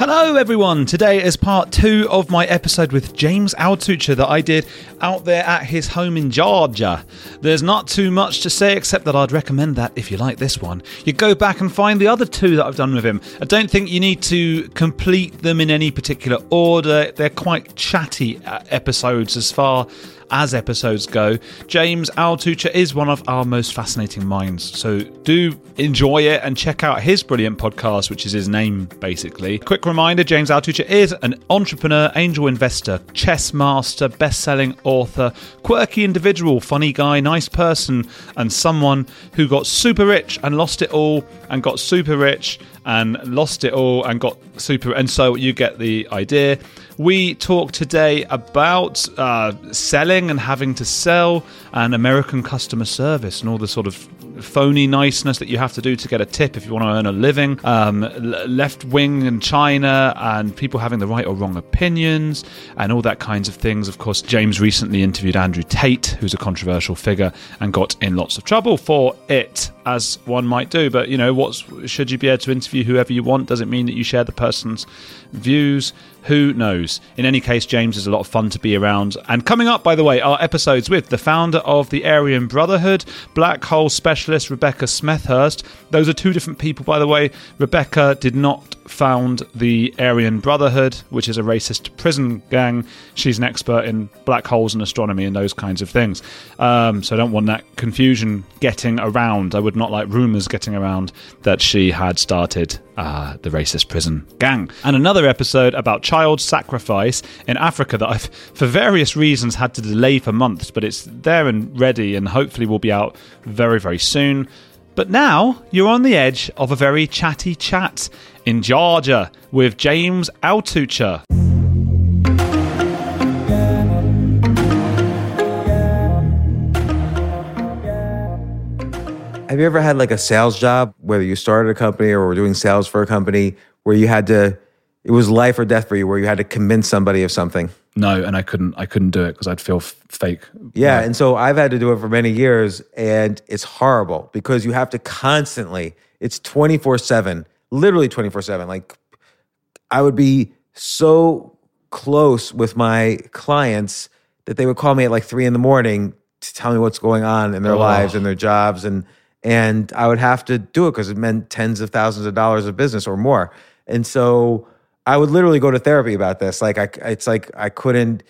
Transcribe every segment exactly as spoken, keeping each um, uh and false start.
Hello everyone, today is part two of my episode with James Altucher that I did out there at his home in Georgia. There's not too much to say except that I'd recommend that if you like this one, you go back and find the other two that I've done with him. I don't think you need to complete them in any particular order, they're quite chatty episodes as far as episodes go. James Altucher is one of our most fascinating minds, so do enjoy it and check out his brilliant podcast, which is his name basically. Quick reminder, James Altucher is an entrepreneur, angel investor, chess master, best-selling author, quirky individual, funny guy, nice person, and someone who got super rich and lost it all and got super rich and lost it all and got super, and so you get the idea. We talk today about uh, selling and having to sell and American customer service and all the sort of phony niceness that you have to do to get a tip if you want to earn a living, um, left wing in China and people having the right or wrong opinions and all that kinds of things. Of course, James recently interviewed Andrew Tate, who's a controversial figure and got in lots of trouble for it, as one might do. But, you know, what's, should you be able to interview whoever you want? Doesn't mean that you share the person's views. Who knows? In any case, James is a lot of fun to be around. And coming up, by the way, are episodes with the founder of the Aryan Brotherhood, black hole specialist Rebecca Smethurst. Those are two different people, by the way. Rebecca did not found the Aryan Brotherhood, which is a racist prison gang. She's an expert in black holes and astronomy and those kinds of things. Um, so I don't want that confusion getting around. I would not like rumours getting around that she had started uh, the racist prison gang. And another episode about child sacrifice in Africa that I've, for various reasons, had to delay for months, but it's there and ready and hopefully will be out very, very soon. But now you're on the edge of a very chatty chat in Georgia with James Altucher. Have you ever had like a sales job, whether you started a company or were doing sales for a company, where you had to, it was life or death for you, where you had to convince somebody of something? No, and I couldn't I couldn't do it because I'd feel f- fake. Yeah, right. And so I've had to do it for many years, and it's horrible because you have to constantly, it's twenty-four seven, literally twenty-four seven. Like, I would be so close with my clients that they would call me at like three in the morning to tell me what's going on in their oh. lives and their jobs, and and I would have to do it because it meant tens of thousands of dollars of business or more. And so I would literally go to therapy about this. Like, I, it's like I couldn't,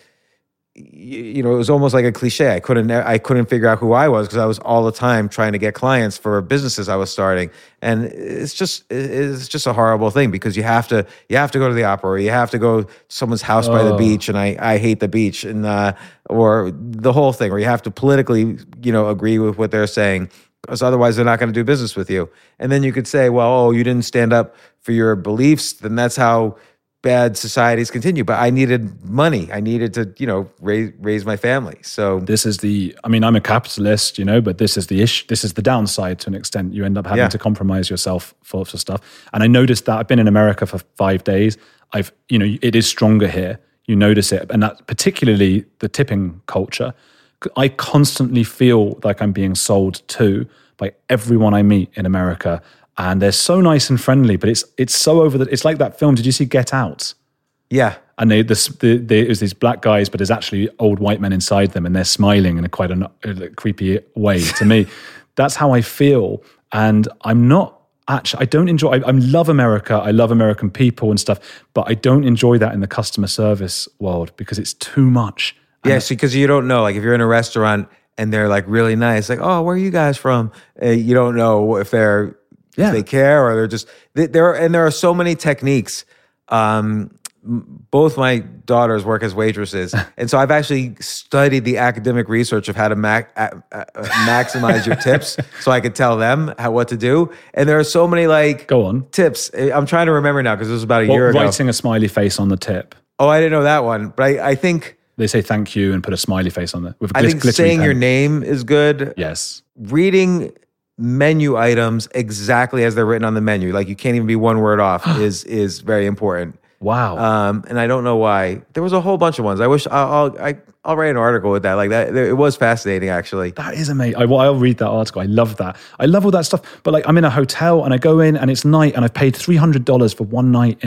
you know, it was almost like a cliche. I couldn't, I couldn't figure out who I was because I was all the time trying to get clients for businesses I was starting. And it's just, it's just a horrible thing because you have to, you have to go to the opera, or you have to go to someone's house oh. by the beach, and I, I hate the beach, and uh, or the whole thing, or you have to politically, you know, agree with what they're saying, because otherwise they're not going to do business with you. And then you could say, well, oh, you didn't stand up for your beliefs, then that's how bad societies continue. But I needed money. I needed to, you know, raise raise my family. So this is the, I mean, I'm a capitalist, you know, but this is the issue. This is the downside to an extent. You end up having yeah. to compromise yourself for, for stuff. And I noticed that I've been in America for five days. I've, you know, it is stronger here. You notice it. And that particularly the tipping culture. I constantly feel like I'm being sold to by everyone I meet in America. And they're so nice and friendly, but it's it's so over the, it's like that film. Did you see Get Out? Yeah. And they, this, the, they, there's these black guys, but there's actually old white men inside them, and they're smiling in a quite a, a creepy way to me. That's how I feel. And I'm not actually, I don't enjoy, I, I love America. I love American people and stuff, but I don't enjoy that in the customer service world because it's too much. Yeah, see, because you don't know, like if you're in a restaurant and they're like really nice, like, oh, where are you guys from? Uh, you don't know if they're, yeah. if they care, or they're just, they, there. And there are so many techniques. Um, both my daughters work as waitresses. And so I've actually studied the academic research of how to mac, uh, uh, maximize your tips so I could tell them how what to do. And there are so many like Go on. tips. I'm trying to remember now because it was about a well, year ago. Writing a smiley face on the tip. Oh, I didn't know that one. But I, I think... They say thank you and put a smiley face on there. With I glit- think saying pen. your name is good. Yes. Reading menu items exactly as they're written on the menu, like you can't even be one word off, is is very important. Wow. Um, and I don't know why. There was a whole bunch of ones. I wish I'll I'll, I, I'll write an article with that. Like that, it was fascinating, actually. That is amazing. I, I'll read that article. I love that. I love all that stuff. But like, I'm in a hotel and I go in and it's night and I've paid three hundred dollars for one night in a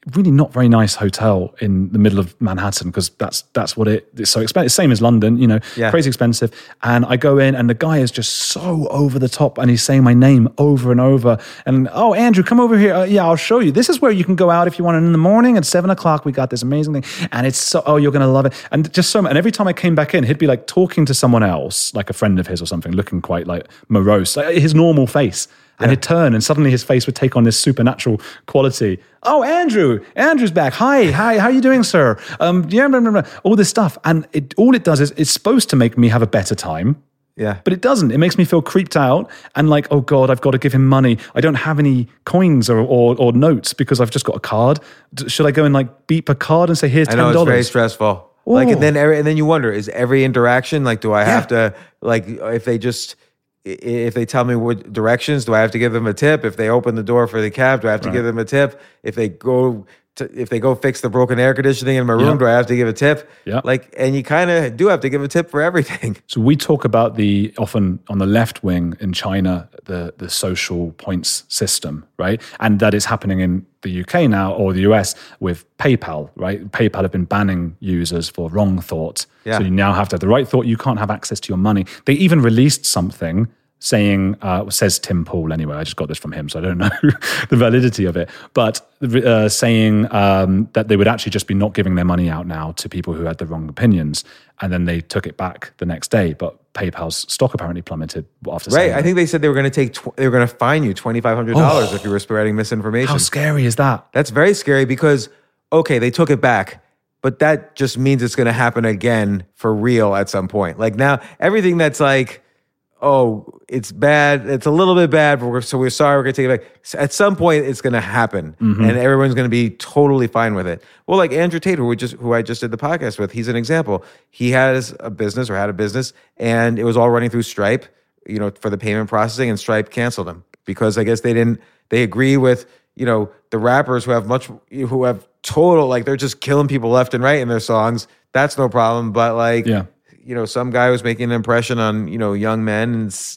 really not very nice hotel in the middle of Manhattan, because that's that's what it, it's so expensive. Same as London, you know, Yeah. crazy expensive. And I go in and the guy is just so over the top and he's saying my name over and over. And, oh, Andrew, come over here. Uh, yeah, I'll show you. This is where you can go out if you want. And in the morning at seven o'clock, we got this amazing thing. And it's so, oh, you're going to love it. And just so, and every time I came back in, he'd be like talking to someone else, like a friend of his or something, looking quite like morose, like his normal face. And he'd turn and suddenly his face would take on this supernatural quality. Oh, Andrew, Andrew's back. Hi, hi, how are you doing, sir? Um, yeah, blah, blah, blah. All this stuff. And it, all it does is it's supposed to make me have a better time. Yeah. But it doesn't. It makes me feel creeped out and like, oh God, I've got to give him money. I don't have any coins or, or, or notes because I've just got a card. D- Should I go and like beep a card and say, here's I ten know dollars? it's very stressful. Like, and then every, and then you wonder, is every interaction like, do I have to like if they just if they tell me what directions, do I have to give them a tip? If they open the door for the cab, do I have to Right. give them a tip? If they go to, if they go fix the broken air conditioning in my room, Yeah. do I have to give a tip? Yeah. Like, and you kind of do have to give a tip for everything. So we talk about the often on the left wing in China, the the social points system, right? And that is happening in the U K now or the U S with PayPal, right? PayPal have been banning users for wrong thoughts. Yeah. So you now have to have the right thought. You can't have access to your money. They even released something saying, uh, says Tim Pool anyway, I just got this from him, so I don't know the validity of it, but uh, saying um, that they would actually just be not giving their money out now to people who had the wrong opinions. And then they took it back the next day, but PayPal's stock apparently plummeted after Right. saying I that. think they said they were going to take, tw- they were going to fine you twenty-five hundred dollars if you were spreading misinformation. How scary is that? That's very scary because, okay, they took it back, but that just means it's going to happen again for real at some point. Like now, everything that's like, oh, it's bad, it's a little bit bad, but we're, so we're sorry, we're going to take it back. So at some point, it's going to happen, Mm-hmm. and everyone's going to be totally fine with it. Well, like Andrew Tate, who, we just, who I just did the podcast with, he's an example. He has a business or had a business, and it was all running through Stripe, you know, for the payment processing, and Stripe canceled him because I guess they didn't, they agree with, you know, the rappers who have much, who have total, like they're just killing people left and right in their songs. That's no problem. But like, Yeah. you know, some guy was making an impression on, you know, young men and it's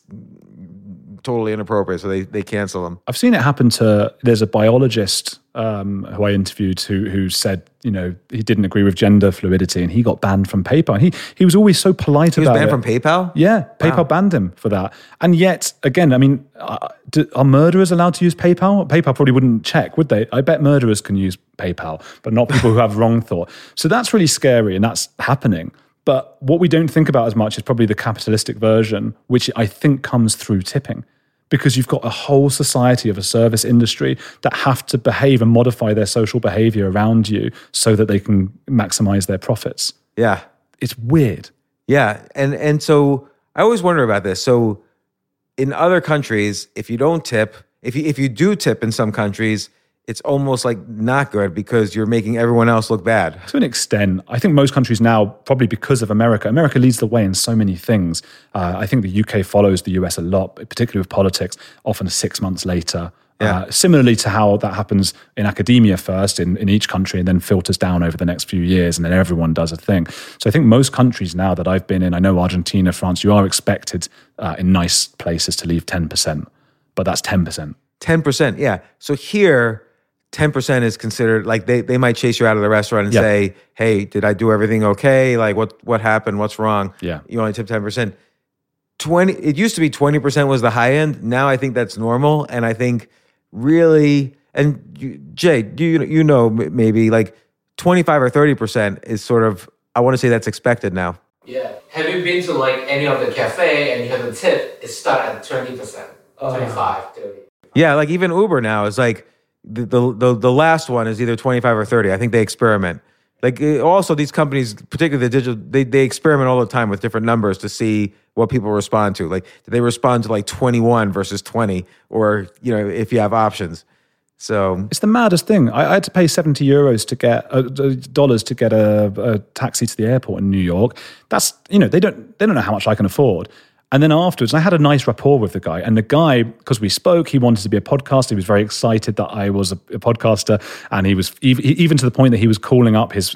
totally inappropriate. So they, they cancel him. I've seen it happen to, there's a biologist um, who I interviewed who who said, you know, he didn't agree with gender fluidity and he got banned from PayPal. He he was always so polite He was about banned it. from PayPal? Yeah, PayPal Wow. banned him for that. And yet, again, I mean, uh, do, are murderers allowed to use PayPal? PayPal probably wouldn't check, would they? I bet murderers can use PayPal, but not people who have wrong thought. So that's really scary and that's happening. But what we don't think about as much is probably the capitalistic version, which I think comes through tipping. Because you've got a whole society of a service industry that have to behave and modify their social behavior around you so that they can maximize their profits. Yeah. It's weird. Yeah. And and so I always wonder about this. So in other countries, if you don't tip, if you if you do tip in some countries, it's almost like not good because you're making everyone else look bad. To an extent, I think most countries now, probably because of America, America leads the way in so many things. Uh, I think the U K follows the U S a lot, particularly with politics, often six months later. Yeah. Uh, similarly to how that happens in academia first in, in each country and then filters down over the next few years and then everyone does a thing. So I think most countries now that I've been in, I know Argentina, France, you are expected uh, in nice places to leave ten percent, but that's ten percent. ten percent, yeah. So here, ten percent is considered, like they, they might chase you out of the restaurant and Yeah. say, hey, did I do everything okay? Like what what happened? What's wrong? Yeah. You only tip ten percent. twenty it used to be twenty percent was the high end. Now I think that's normal. And I think really, and you, Jay, do you, you know m- maybe like twenty-five or thirty percent is sort of, I want to say that's expected now. Yeah. Have you been to like any of the cafe and you have a tip? It starts at twenty percent, twenty-five, thirty. Yeah, like even Uber now is like, the, the the the last one is either twenty-five or thirty. I think they experiment. Like uh, also these companies, particularly the digital, they they experiment all the time with different numbers to see what people respond to. Like do they respond to like twenty-one versus twenty, or you know if you have options. So It's the maddest thing. I, I had to pay seventy euros to get uh, dollars to get a, a taxi to the airport in New York. That's, you know, they don't they don't know how much I can afford. And then afterwards, I had a nice rapport with the guy. And the guy, because we spoke, he wanted to be a podcaster. He was very excited that I was a, a podcaster. And he was ev- even to the point that he was calling up his his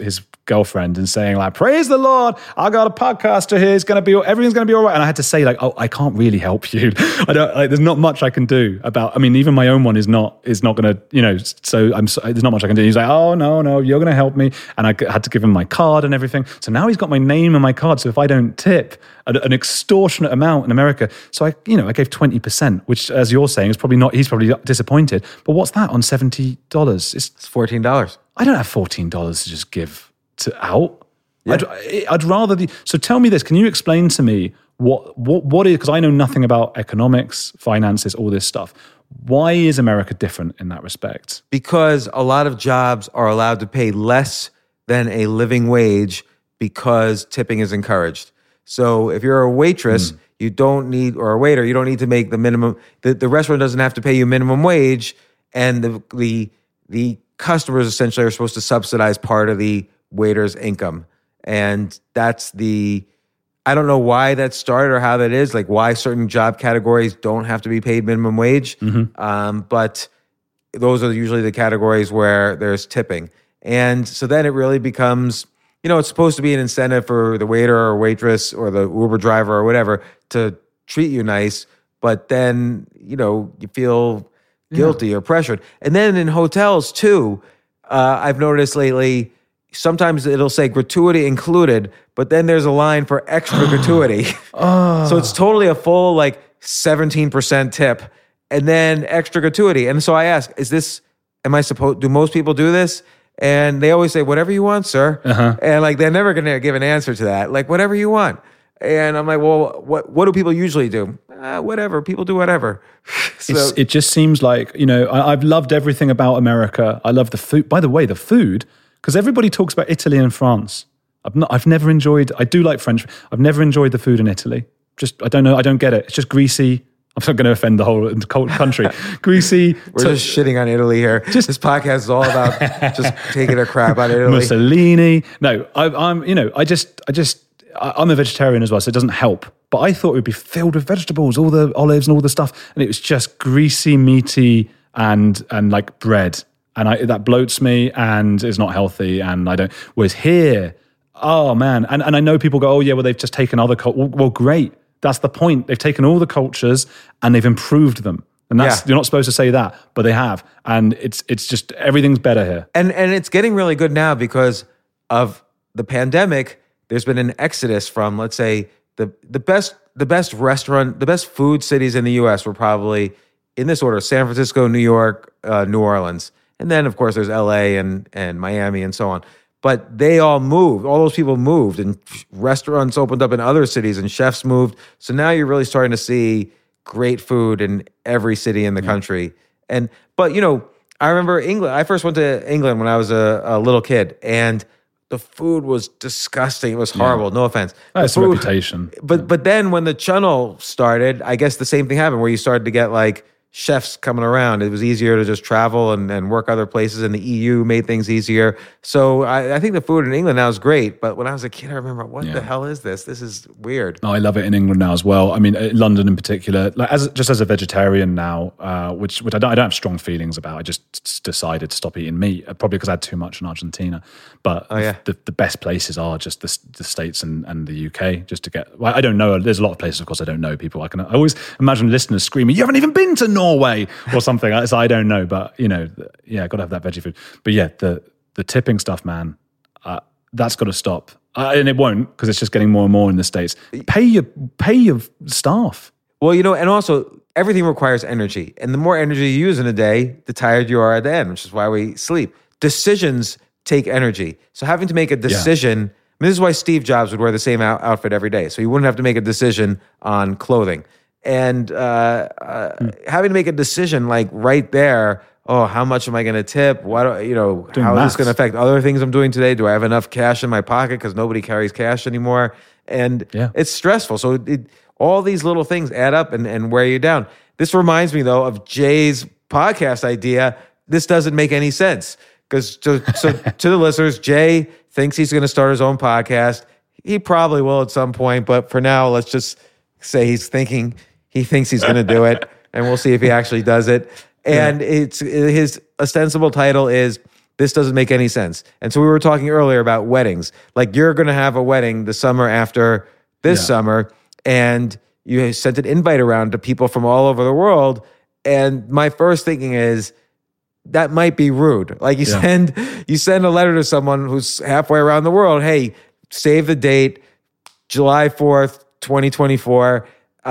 girlfriend and saying like, praise the Lord, I got a podcaster here, it's going to be, everything's going to be all right. And I had to say like, oh, I can't really help you. I don't, like, there's not much I can do about, I mean, even my own one is not, is not going to, you know, so I'm, so, there's not much I can do. He's like, oh, no, no, you're going to help me. And I had to give him my card and everything. So now he's got my name and my card. So if I don't tip an, an extortionate amount in America, so I, you know, I gave twenty percent, which as you're saying is probably not, he's probably disappointed. But what's that on seventy dollars? It's, It's fourteen dollars. I don't have fourteen dollars to just give to out. Yeah. I'd, I'd rather the, so tell me this, can you explain to me what what what is, because I know nothing about economics, finances, all this stuff. Why is America different in that respect? Because a lot of jobs are allowed to pay less than a living wage because tipping is encouraged. So if you're a waitress, mm. you don't need, or a waiter, you don't need to make the minimum, the, the restaurant doesn't have to pay you minimum wage, and the the the customers essentially are supposed to subsidize part of the waiter's income. And that's the, I don't know why that started or how that is, like why certain job categories don't have to be paid minimum wage. Mm-hmm. Um, but those are usually the categories where there's tipping. And so then it really becomes, you know, it's supposed to be an incentive for the waiter or waitress or the Uber driver or whatever to treat you nice. But then, you know, you feel guilty yeah. or pressured. And then in hotels too, uh, I've noticed lately, sometimes it'll say gratuity included, but then there's a line for extra gratuity. Oh. So it's totally a full like seventeen percent tip and then extra gratuity. And so I ask, is this, am I supposed, do most people do this? And they always say, whatever you want, sir. Uh-huh. And like, they're never going to give an answer to that. Like, whatever you want. And I'm like, well, what what do people usually do? Uh, whatever. People do whatever. so it's, it just seems like, you know, I, I've loved everything about America. I love the food. By the way, the food, because everybody talks about Italy and France. I've not, I've never enjoyed, I do like French. I've never enjoyed the food in Italy. Just, I don't know, I don't get it. It's just greasy. I'm not going to offend the whole country. Greasy. We're to, just shitting on Italy here. Just, this podcast is all about just taking a crap on Italy. Mussolini. No, I, I'm, you know, I just, I just, I'm a vegetarian as well, so it doesn't help. But I thought it would be filled with vegetables, all the olives and all the stuff. And it was just greasy, meaty, and and like bread. And I, that bloats me and is not healthy. And I don't, whereas here, oh man. And, and I know people go, oh yeah, well they've just taken other cultures. Well, well, great. That's the point. They've taken all the cultures and they've improved them. And that's, yeah. you're not supposed to say that, but they have. And it's it's just, everything's better here. And and it's getting really good now because of the pandemic. There's been an exodus from, let's say, the the best the best restaurant, the best food cities in the U S were probably, in this order, San Francisco, New York, uh, New Orleans. And then, of course, there's L A and, and Miami and so on. But they all moved. All those people moved, and restaurants opened up in other cities, and chefs moved. So now you're really starting to see great food in every city in the yeah. country. And but, you know, I remember England. I first went to England when I was a, a little kid, and the food was disgusting. It was horrible. Yeah. No offense. That's a reputation. But but then when the channel started, I guess the same thing happened where you started to get like chefs coming around. It was easier to just travel and, and work other places, and the E U made things easier. So I, I think the food in England now is great. But when I was a kid, I remember, what yeah. the hell is this? This is weird. No, I love it in England now as well. I mean, London in particular. Like as just as a vegetarian now, uh, which which I don't, I don't have strong feelings about. I just decided to stop eating meat, probably because I had too much in Argentina. But oh, yeah. the, the best places are just the, the States and, and the U K. Just to get, well, I don't know. There's a lot of places, of course, I don't know people. I can I always imagine listeners screaming, "You haven't even been to Norway!" or something. So I don't know, but you know, yeah, got to have that veggie food. But yeah, the the tipping stuff, man, uh, that's got to stop, uh, and it won't because it's just getting more and more in the States. Pay your pay your staff. Well, you know, and also everything requires energy, and the more energy you use in a day, the tired you are at the end, which is why we sleep. Decisions take energy, so having to make a decision. Yeah. I mean, this is why Steve Jobs would wear the same out- outfit every day, so he wouldn't have to make a decision on clothing. And uh, uh, mm. having to make a decision like right there, oh, how much am I going to tip? What do, you know, doing how maths. Is this going to affect other things I'm doing today? Do I have enough cash in my pocket because nobody carries cash anymore? And yeah. it's stressful. So it, all these little things add up and, and wear you down. This reminds me, though, of Jay's podcast idea. This doesn't make any sense because to, so, to the listeners, Jay thinks he's going to start his own podcast. He probably will at some point, but for now, let's just say he's thinking he thinks he's going to do it, and we'll see if he actually does it. And yeah. it's his ostensible title is this doesn't make any sense. And so we were talking earlier about weddings. Like you're going to have a wedding the summer after this Yeah. summer, and you sent an invite around to people from all over the world. And my first thinking is, that might be rude. Like you Yeah. send you send a letter to someone who's halfway around the world. Hey, save the date, July fourth, twenty twenty-four.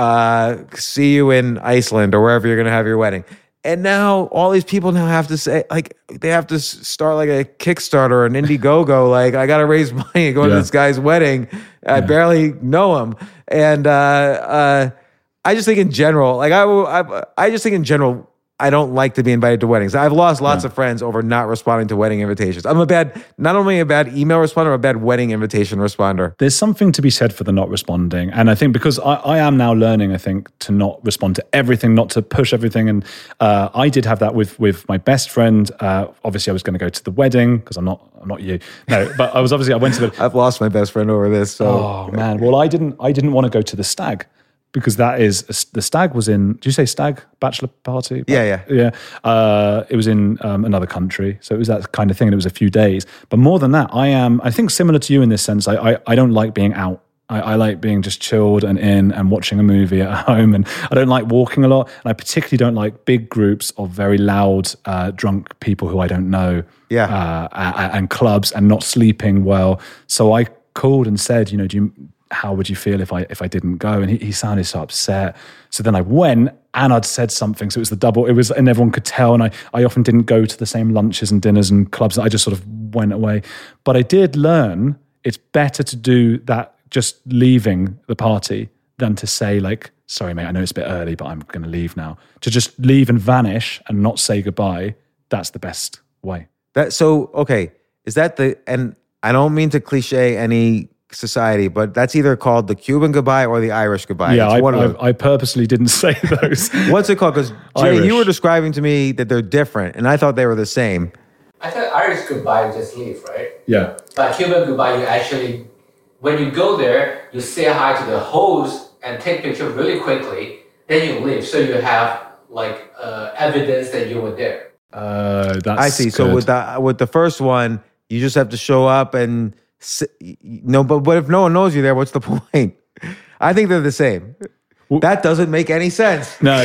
Uh, see you in Iceland or wherever you're going to have your wedding. And now all these people now have to say, like, they have to s- start like a Kickstarter or an Indiegogo. Like, I got to raise money to go to Yeah. this guy's wedding. I barely know him. And uh, uh, I just think in general, like, I, I, I just think in general, I don't like to be invited to weddings. I've lost lots Yeah. of friends over not responding to wedding invitations. I'm a bad, not only a bad email responder, I'm a bad wedding invitation responder. There's something to be said for the not responding. And I think because I, I am now learning, I think, to not respond to everything, not to push everything. And uh, I did have that with with my best friend. Uh, obviously, I was going to go to the wedding because I'm not I'm not you. No, but I was obviously, I went to the... I've lost my best friend over this. So Oh, man. Well, I didn't I didn't want to go to the stag. Because that is, the stag was in, do you say stag? Bachelor party? Yeah, yeah. Yeah. Uh, it was in um, another country. So it was that kind of thing. And it was a few days. But more than that, I am, I think similar to you in this sense, I, I, I don't like being out. I, I like being just chilled and in and watching a movie at home. And I don't like walking a lot. And I particularly don't like big groups of very loud, uh, drunk people who I don't know. Yeah. Uh, and, and clubs and not sleeping well. So I called and said, you know, do you, how would you feel if I if I didn't go? And he, he sounded so upset. So then I went and I'd said something. So it was the double, it was, and everyone could tell. And I, I often didn't go to the same lunches and dinners and clubs. I just sort of went away. But I did learn it's better to do that just leaving the party than to say like, sorry, mate, I know it's a bit early, but I'm going to leave now. To just leave and vanish and not say goodbye, that's the best way. that, so, okay, is that the, and I don't mean to cliche any society, but that's either called the Cuban goodbye or the Irish goodbye. Yeah, It's I, one of I, those. I purposely didn't say those. What's it called? Because Jay, Irish. you were describing to me that they're different, and I thought they were the same. I thought Irish goodbye, you just leave, right? Yeah. But Cuban goodbye, you actually, when you go there, you say hi to the host and take picture really quickly, then you leave. So you have like uh, evidence that you were there. Uh, that's I see. So good. with the with the first one, you just have to show up and sit, no. But what if no one knows you there? What's the point? I think they're the same. That doesn't make any sense. No.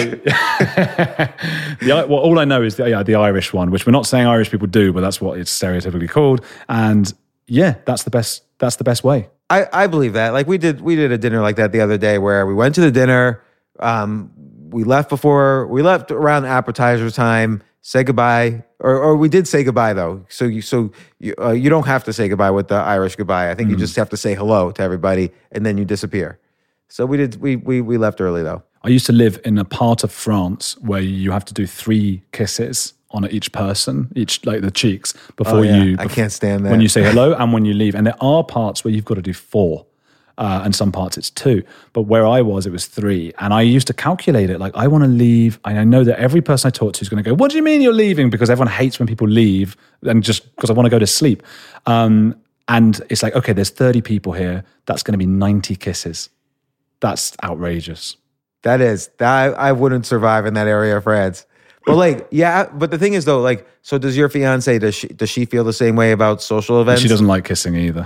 the, well, all I know is the, yeah, the Irish one, which we're not saying Irish people do, but that's what it's stereotypically called. And yeah, that's the best. That's the best way. I, I believe that. Like we did, we did a dinner like that the other day where we went to the dinner. Um, we left before we left around appetizer time. Say goodbye, or or we did say goodbye though. So you so you uh, you don't have to say goodbye with the Irish goodbye. I think you just have to say hello to everybody and then you disappear. So we did. We we we left early though. I used to live in a part of France where you have to do three kisses on each person, each like the cheeks, before Oh, yeah. you. I can't stand that. When you say hello and when you leave, and there are parts where you've got to do four. Uh, and some parts it's two, but where I was, it was three. And I used to calculate it. Like, I want to leave. And I know that every person I talk to is going to go, what do you mean you're leaving? Because everyone hates when people leave and just because I want to go to sleep. Um, and it's like, okay, there's thirty people here. That's going to be ninety kisses. That's outrageous. That is that I, I wouldn't survive in that area of France. But like, yeah. But the thing is though, like, so does your fiance? Does she does she feel the same way about social events? She doesn't like kissing either.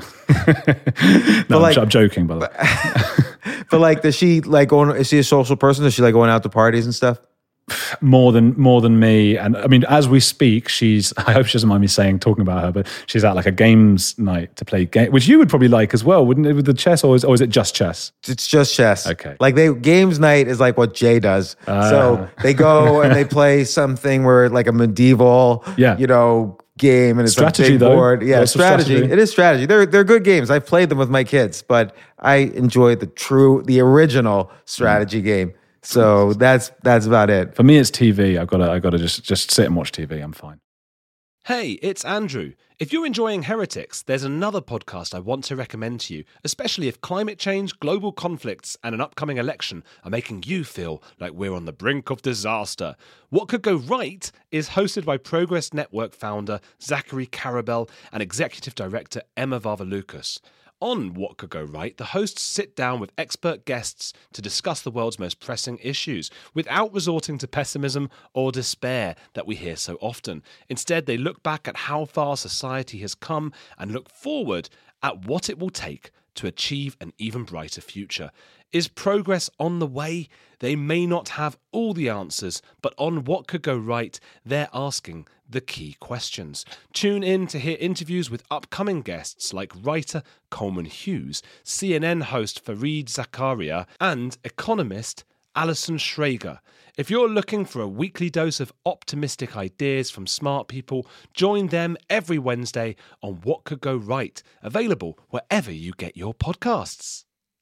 no, like- I'm, I'm joking, by the way. But like, does she like going? Is she a social person? Does she like going out to parties and stuff? More than more than me, and I mean, as we speak, she's. I hope she doesn't mind me saying talking about her, but she's at like a games night to play game, which you would probably like as well, wouldn't it? With the chess, or is, or is it just chess? It's just chess. Okay. Like they games night is like what Jay does. So they go and they play something where like a medieval, Yeah. you know, game and it's Strategy, a big though. board. Yeah, Lots of strategy. strategy. It is strategy. They're they're good games. I've played them with my kids, but I enjoy the true, the original strategy game. So that's that's about it. For me, it's T V. I've got to. I've got to just just sit and watch T V. I'm fine. Hey, it's Andrew. If you're enjoying Heretics, there's another podcast I want to recommend to you, especially if climate change, global conflicts, and an upcoming election are making you feel like we're on the brink of disaster. What Could Go Right is hosted by Progress Network founder Zachary Karabel and executive director Emma Varvaloucas. On What Could Go Right, the hosts sit down with expert guests to discuss the world's most pressing issues without resorting to pessimism or despair that we hear so often. Instead, they look back at how far society has come and look forward at what it will take to achieve an even brighter future. Is progress on the way? They may not have all the answers, but on What Could Go Right, they're asking the key questions. Tune in to hear interviews with upcoming guests like writer Coleman Hughes, C N N host Fareed Zakaria, and economist Alison Schrager. If you're looking for a weekly dose of optimistic ideas from smart people, join them every Wednesday on What Could Go Right, available wherever you get your podcasts.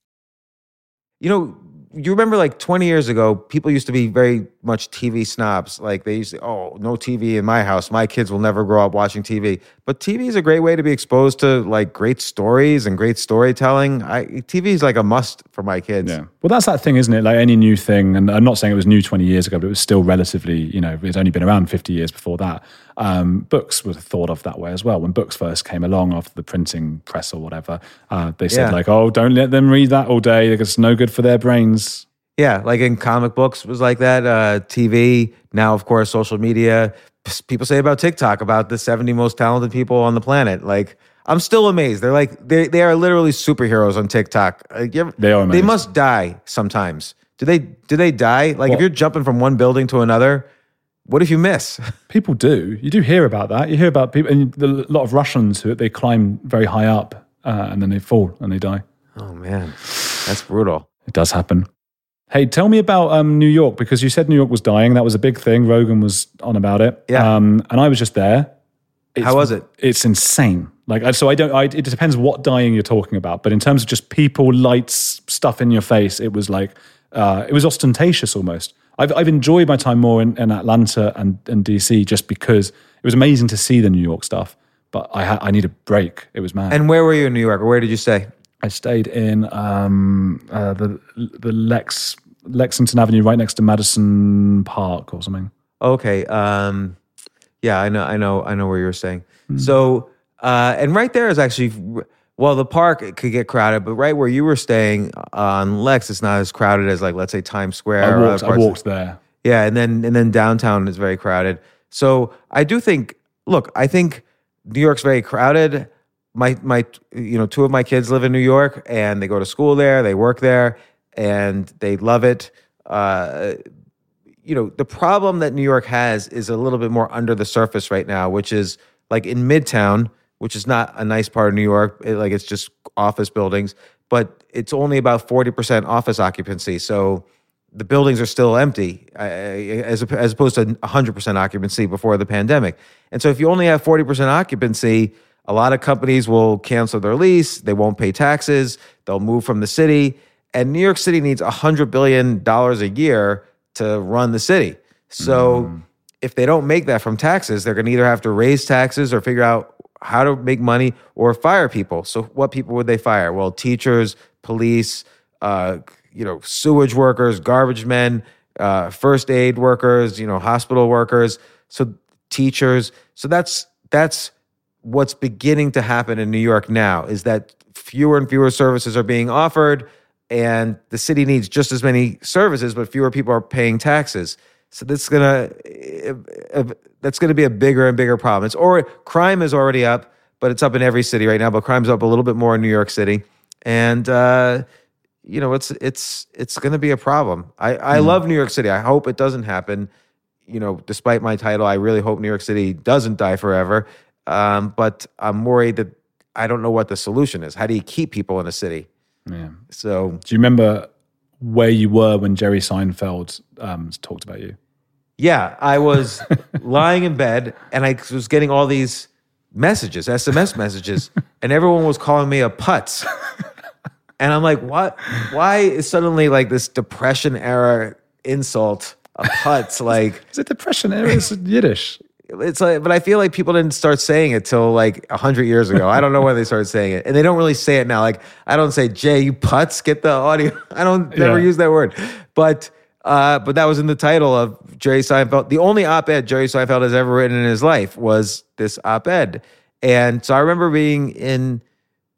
You know, you remember like twenty years ago, people used to be very much T V snobs. Like they used to, oh, no T V in my house. My kids will never grow up watching T V. But T V is a great way to be exposed to like great stories and great storytelling. I, T V is like a must for my kids. Yeah. Well, that's that thing, isn't it? Like any new thing, and I'm not saying it was new twenty years ago, but it was still relatively, you know, it's only been around fifty years before that. Um, books were thought of that way as well. When books first came along after the printing press or whatever, uh, they said Yeah. like, oh, don't let them read that all day because it's no good for their brains. Yeah, like in comic books was like that. Uh, T V, now of course social media. P- People say about TikTok about the seventy most talented people on the planet. Like I'm still amazed. They're like they they are literally superheroes on TikTok. Like, you ever- They are They amazing. must die sometimes. Do they? Do they die? Like What? if you're jumping from one building to another, what if you miss? People do. You do hear about that. You hear about people, and the, a lot of Russians who they climb very high up uh, and then they fall and they die. Oh man, that's brutal. It does happen. Hey, tell me about um, New York, because you said New York was dying. That was a big thing. Rogan was on about it. Yeah. Um, and I was just there. It's, How was it? It's insane. Like, I- so I don't, I, it depends what dying you're talking about. But in terms of just people, lights, stuff in your face, it was like, uh, it was ostentatious almost. I've, I've enjoyed my time more in, in Atlanta and, and D C just because it was amazing to see the New York stuff. But I ha- I need a break. It was mad. And where were you in New York, or where did you stay? I stayed in um, uh, the the Lex Lexington Avenue, right next to Madison Park or something. Okay. Um, yeah, I know, I know, I know where you're staying. Hmm. So, uh, and right there is actually, well, the park it could get crowded, but right where you were staying on Lex, it's not as crowded as like, let's say Times Square. I or walked. other I parts. walked there. Yeah, and then and then downtown is very crowded. So I do think, look, I think New York's very crowded. My my, you know, two of my kids live in New York, and they go to school there, they work there, and they love it. Uh, you know, the problem that New York has is a little bit more under the surface right now, which is like in Midtown, which is not a nice part of New York. It, like it's just office buildings, but it's only about forty percent office occupancy. So the buildings are still empty, uh, as as opposed to one hundred percent occupancy before the pandemic. And so if you only have forty percent occupancy, a lot of companies will cancel their lease. They won't pay taxes. They'll move from the city. And New York City needs one hundred billion dollars a year to run the city. So mm. if they don't make that from taxes, they're going to either have to raise taxes or figure out how to make money or fire people. So what people would they fire? Well, teachers, police, uh, you know, sewage workers, garbage men, uh, first aid workers, you know, hospital workers, so teachers. So that's that's what's beginning to happen in New York now, is that fewer and fewer services are being offered, and the city needs just as many services, but fewer people are paying taxes. So that's gonna that's gonna be a bigger and bigger problem. It's or crime is already up, but it's up in every city right now. But crime's up a little bit more in New York City, and uh, you know it's it's it's gonna be a problem. I, I mm. love New York City. I hope it doesn't happen. You know, despite my title, I really hope New York City doesn't die forever. Um, but I'm worried that I don't know what the solution is. How do you keep people in a city? Yeah. So, do you remember where you were when Jerry Seinfeld um, talked about you? Yeah, I was lying in bed and I was getting all these messages, S M S messages, and everyone was calling me a putz. And I'm like, what? Why is suddenly like this Depression era insult a putz? Like, is it Depression era? It's Yiddish. It's like, but I feel like people didn't start saying it till like a hundred years ago. I don't know when they started saying it, and they don't really say it now. Like I don't say "Jay, you putz." Get the audio. I don't never Yeah. use that word, but uh, but that was in the title of Jerry Seinfeld. The only op-ed Jerry Seinfeld has ever written in his life was this op-ed, and so I remember being in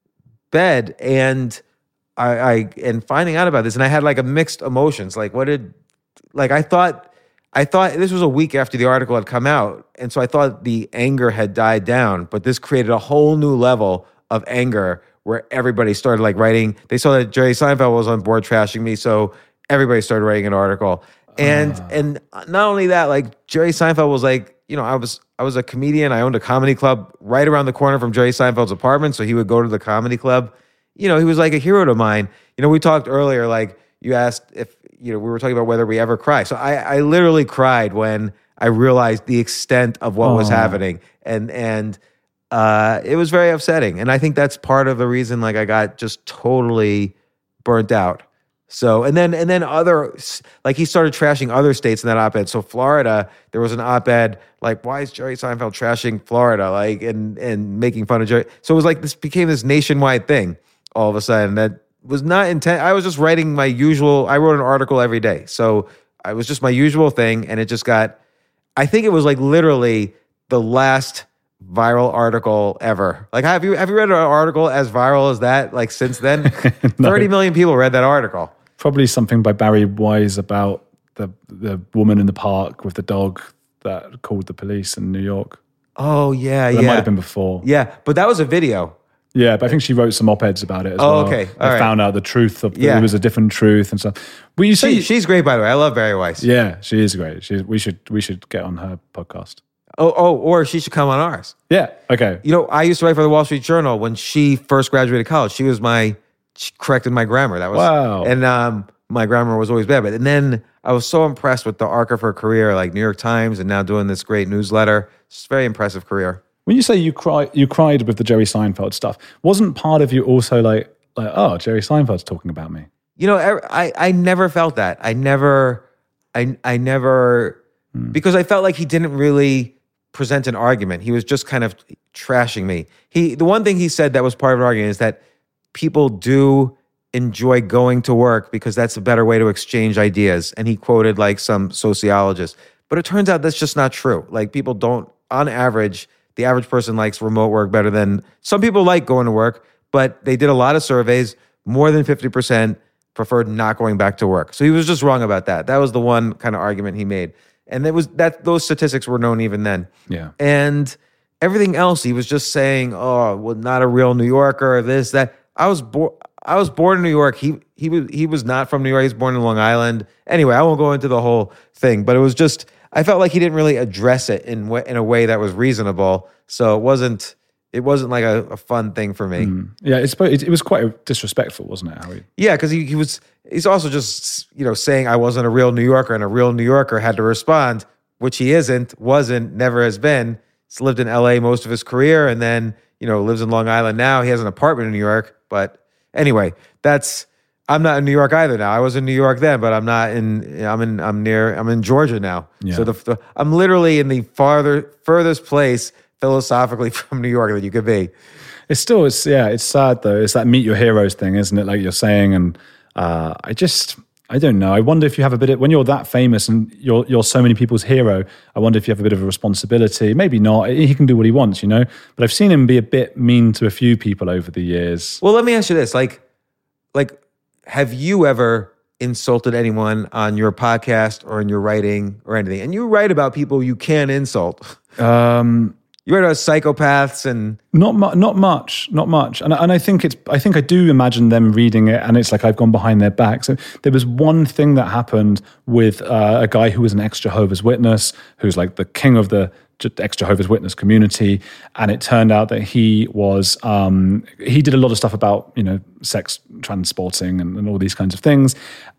bed, and I, I and finding out about this, and I had like a mixed emotions. Like, what did, like I thought, I thought this was a week after the article had come out, and so I thought the anger had died down, but this created a whole new level of anger where everybody started like writing. They saw that Jerry Seinfeld was on board trashing me, so everybody started writing an article. And uh. and not only that, like Jerry Seinfeld was like, you know, I was I was a comedian. I owned a comedy club right around the corner from Jerry Seinfeld's apartment, so he would go to the comedy club. You know, he was like a hero to mine. You know, we talked earlier, like you asked if, you know, we were talking about whether we ever cry. So I, I literally cried when I realized the extent of what oh. was happening. And and uh, it was very upsetting. And I think that's part of the reason, like, I got just totally burnt out. So, and then, and then other, like he started trashing other states in that op-ed. So Florida, there was an op-ed, like, why is Jerry Seinfeld trashing Florida? Like, and, and making fun of Jerry. So it was like, this became this nationwide thing all of a sudden that was not intent. I was just writing my usual, I wrote an article every day. So I was just my usual thing. And it just got, I think it was like literally the last viral article ever. Like, have you, have you read an article as viral as that? Like since then, no. thirty million people read that article. Probably something by Barry Wise about the the woman in the park with the dog that called the police in New York. Oh, yeah, but yeah. That might have been before. Yeah, but that was a video. Yeah, but I think she wrote some op-eds about it as oh, well. okay. I right. found out the truth of yeah. it was a different truth and stuff. Well, you say she, she's great, by the way. I love Barry Weiss. Yeah, she is great. She, we should we should get on her podcast. Oh, oh, or she should come on ours. Yeah. Okay. You know, I used to write for the Wall Street Journal when she first graduated college. She was my she corrected my grammar. That was wow. And um, my grammar was always bad, but and then I was so impressed with the arc of her career, like New York Times, and now doing this great newsletter. It's a very impressive career. When you say you cry, you cried with the Jerry Seinfeld stuff, wasn't part of you also like, like, oh, Jerry Seinfeld's talking about me? You know, I, I never felt that. I never, I, I never, hmm. because I felt like he didn't really present an argument. He was just kind of trashing me. He, the one thing he said that was part of an argument is that people do enjoy going to work because that's a better way to exchange ideas. And he quoted like some sociologist, but it turns out that's just not true. Like people don't, on average, the average person likes remote work better than, some people like going to work, but they did a lot of surveys. More than fifty percent preferred not going back to work. So he was just wrong about that. That was the one kind of argument he made. And it was that those statistics were known even then. Yeah. And everything else, he was just saying, oh, well, not a real New Yorker, this, that. I was born I was born in New York. He he was he was not from New York. He was born in Long Island. Anyway, I won't go into the whole thing, but it was just, I felt like he didn't really address it in in a way that was reasonable. So it wasn't it wasn't like a, a fun thing for me. Mm. Yeah, it's it, it was quite disrespectful, wasn't it, Howie? Yeah, because he, he was he's also just, you know, saying I wasn't a real New Yorker, and a real New Yorker had to respond, which he isn't, wasn't, never has been. He's lived in L A most of his career, and then, you know, lives in Long Island now. He has an apartment in New York, but anyway, that's, I'm not in New York either now. I was in New York then, but I'm not in, I'm in, I'm near, I'm in Georgia now. Yeah. So the, the, I'm literally in the farther, furthest place philosophically from New York that you could be. It's still, it's, yeah, it's sad though. It's that meet your heroes thing, isn't it? Like you're saying. And uh, I just, I don't know. I wonder if you have a bit of, when you're that famous and you're you're so many people's hero, I wonder if you have a bit of a responsibility. Maybe not. He can do what he wants, you know? But I've seen him be a bit mean to a few people over the years. Well, let me ask you this. Like, like, have you ever insulted anyone on your podcast or in your writing or anything? And you write about people you can insult. Um... You write about psychopaths and not mu- not much, not much, and and I think it's I think I do imagine them reading it, and it's like I've gone behind their back. So there was one thing that happened with uh, a guy who was an ex-Jehovah's Witness, who's like the king of the ex-Jehovah's Witness community, and it turned out that he was um, he did a lot of stuff about, you know, sex transporting and, and all these kinds of things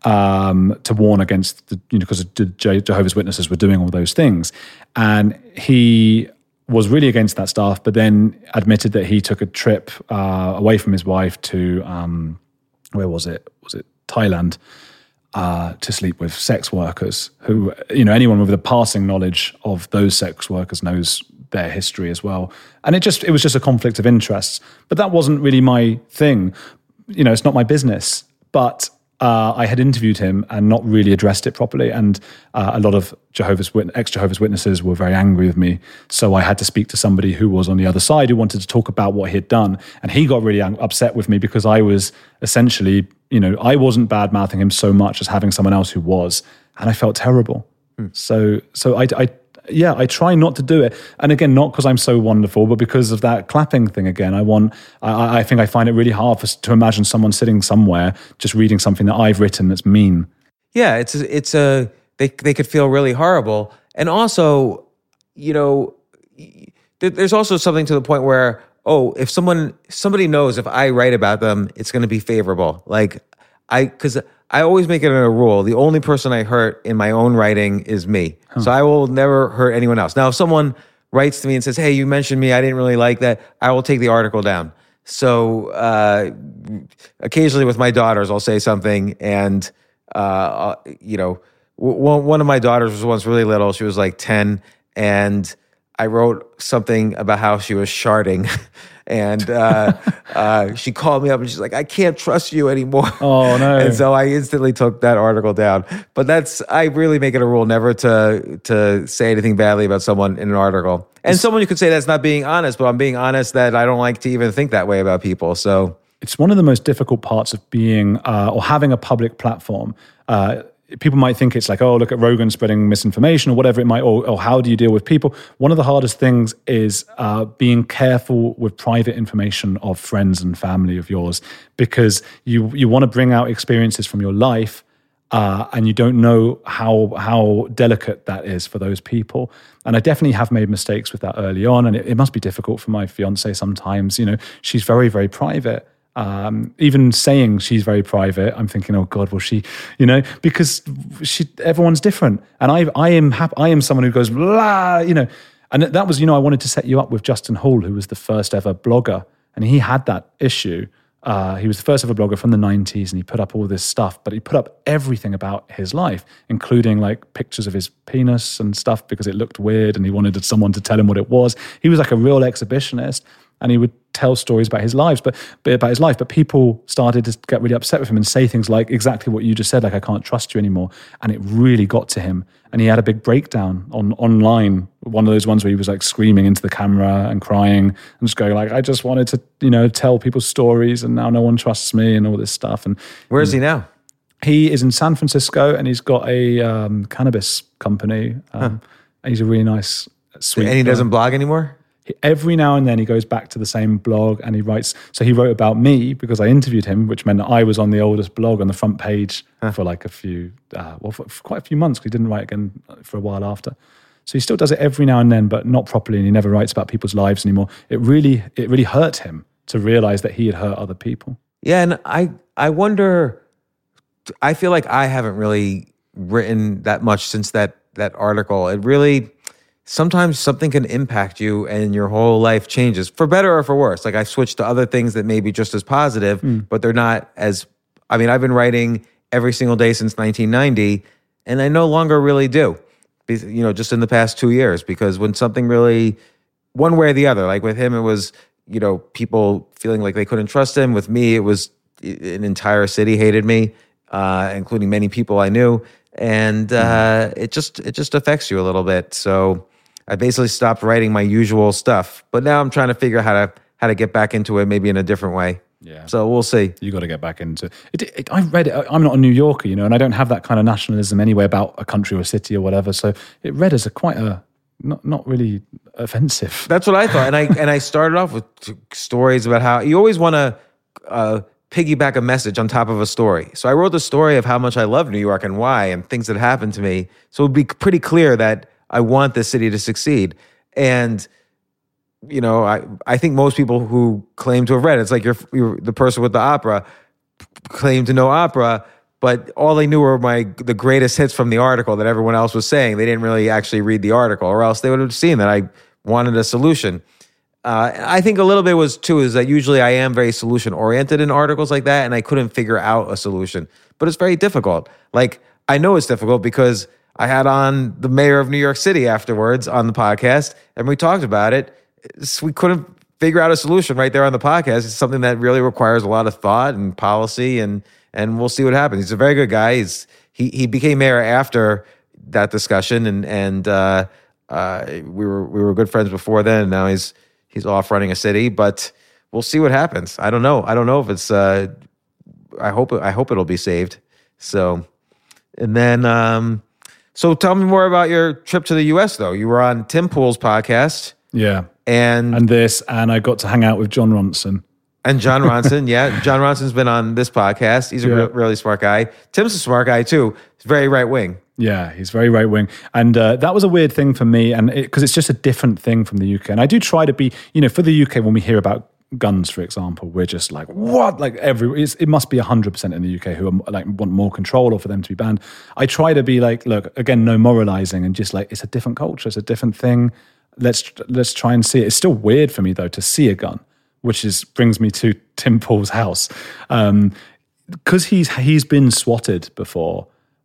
um, to warn against the, you know, because the Jehovah's Witnesses were doing all those things, and he was really against that stuff, but then admitted that he took a trip uh, away from his wife to, um, where was it? Was it Thailand? Uh, to sleep with sex workers who, you know, anyone with a passing knowledge of those sex workers knows their history as well. And it just, it was just a conflict of interests. But that wasn't really my thing. You know, it's not my business. But uh, I had interviewed him and not really addressed it properly. And uh, a lot of Jehovah's Wit- ex-Jehovah's Witnesses were very angry with me. So I had to speak to somebody who was on the other side who wanted to talk about what he had done. And he got really ang- upset with me because I was essentially, you know, I wasn't bad-mouthing him so much as having someone else who was. And I felt terrible. Hmm. So so I, I, yeah, I try not to do it. And again, not because I'm so wonderful, but because of that clapping thing again. I want, I, I think I find it really hard for, to imagine someone sitting somewhere just reading something that I've written that's mean. Yeah, it's a, it's a, they, they could feel really horrible. And also, you know, there's also something to the point where, oh, if someone, somebody knows if I write about them, it's going to be favorable. Like I, because I always make it a rule. The only person I hurt in my own writing is me. Huh. So I will never hurt anyone else. Now, if someone writes to me and says, hey, you mentioned me, I didn't really like that, I will take the article down. So uh, occasionally with my daughters, I'll say something and, uh, you know, w- one of my daughters was once really little. She was like ten and I wrote something about how she was sharding. And uh, uh, she called me up and she's like, I can't trust you anymore. Oh, no. And so I instantly took that article down. But that's, I really make it a rule never to to say anything badly about someone in an article. And it's, someone you could say that's not being honest, but I'm being honest that I don't like to even think that way about people. So it's one of the most difficult parts of being uh, or having a public platform. Uh, People might think it's like, oh, look at Rogan spreading misinformation or whatever it might, or, or how do you deal with people? One of the hardest things is uh, being careful with private information of friends and family of yours, because you you want to bring out experiences from your life uh, and you don't know how how delicate that is for those people. And I definitely have made mistakes with that early on, and it, it must be difficult for my fiance sometimes. You know, she's very, very private. Um, even saying she's very private, I'm thinking, oh God, will she, you know, because she, everyone's different. And I, I am happy, I am someone who goes, blah, you know, and that was, you know, I wanted to set you up with Justin Hall, who was the first ever blogger. And he had that issue. Uh, he was the first ever blogger from the nineties and he put up all this stuff, but he put up everything about his life, including like pictures of his penis and stuff because it looked weird and he wanted someone to tell him what it was. He was like a real exhibitionist. And he would tell stories about his lives, but, but about his life. But people started to get really upset with him and say things like exactly what you just said, like I can't trust you anymore. And it really got to him. And he had a big breakdown on online. One of those ones where he was like screaming into the camera and crying and just going like, I just wanted to, you know, tell people stories and now no one trusts me and all this stuff. And where is he now? He is in San Francisco and he's got a um, cannabis company. Um, huh. And he's a really nice, sweet And he guy. doesn't blog anymore? Every now and then he goes back to the same blog and he writes. So he wrote about me because I interviewed him, which meant that I was on the oldest blog on the front page huh. for like a few, uh, well, for, for quite a few months because he didn't write again for a while after. So he still does it every now and then, but not properly, and he never writes about people's lives anymore. It really, it really hurt him to realize that he had hurt other people. Yeah, and I, I wonder. I feel like I haven't really written that much since that that article. It really. Sometimes something can impact you and your whole life changes for better or for worse. Like I've switched to other things that may be just as positive, mm. but they're not as, I mean, I've been writing every single day since nineteen ninety and I no longer really do, you know, just in the past two years, because when something really, one way or the other, like with him, it was, you know, people feeling like they couldn't trust him. With me, it was an entire city hated me, uh, including many people I knew. And uh, mm. it just, it just affects you a little bit. So I basically stopped writing my usual stuff, but now I'm trying to figure out how to how to get back into it, maybe in a different way. Yeah. So we'll see. You got to get back into it. it, it I read it. I'm not a New Yorker, you know, and I don't have that kind of nationalism anyway about a country or a city or whatever. So it read as a quite a not not really offensive. That's what I thought, and I and I started off with t- stories about how you always want to uh, piggyback a message on top of a story. So I wrote the story of how much I love New York and why, and things that happened to me. So it would be pretty clear that I want this city to succeed. And, you know, I, I think most people who claim to have read it, it's like you're, you're the person with the opera claimed to know opera, but all they knew were my the greatest hits from the article that everyone else was saying. They didn't really actually read the article, or else they would have seen that I wanted a solution. Uh, I think a little bit was, too, is that usually I am very solution-oriented in articles like that, and I couldn't figure out a solution. But it's very difficult. Like, I know it's difficult because I had on the mayor of New York City afterwards on the podcast, and we talked about it. So we couldn't figure out a solution right there on the podcast. It's something that really requires a lot of thought and policy, and and we'll see what happens. He's a very good guy. He's he he became mayor after that discussion, and and uh, uh, we were we were good friends before then. And now he's he's off running a city, but we'll see what happens. I don't know. I don't know if it's. Uh, I hope I hope it'll be saved. So, and then um, so tell me more about your trip to the U S though. You were on Tim Pool's podcast. Yeah. And and this, and I got to hang out with John Ronson. And John Ronson, yeah. John Ronson's been on this podcast. He's a yeah. re- really smart guy. Tim's a smart guy too. He's very right wing. Yeah, he's very right wing. And uh, that was a weird thing for me, and because it, it's just a different thing from the U K. And I do try to be, you know, for the U K, when we hear about guns, for example, we're just like, what? Like every, it's, it must be one hundred percent in the U K who are, like want more control or for them to be banned. I try to be like, look, again, no moralizing, and just like, it's a different culture, it's a different thing. Let's let's try and see it. It's still weird for me though to see a gun, which is brings me to Tim Pool's house, um, because he's he's been swatted before.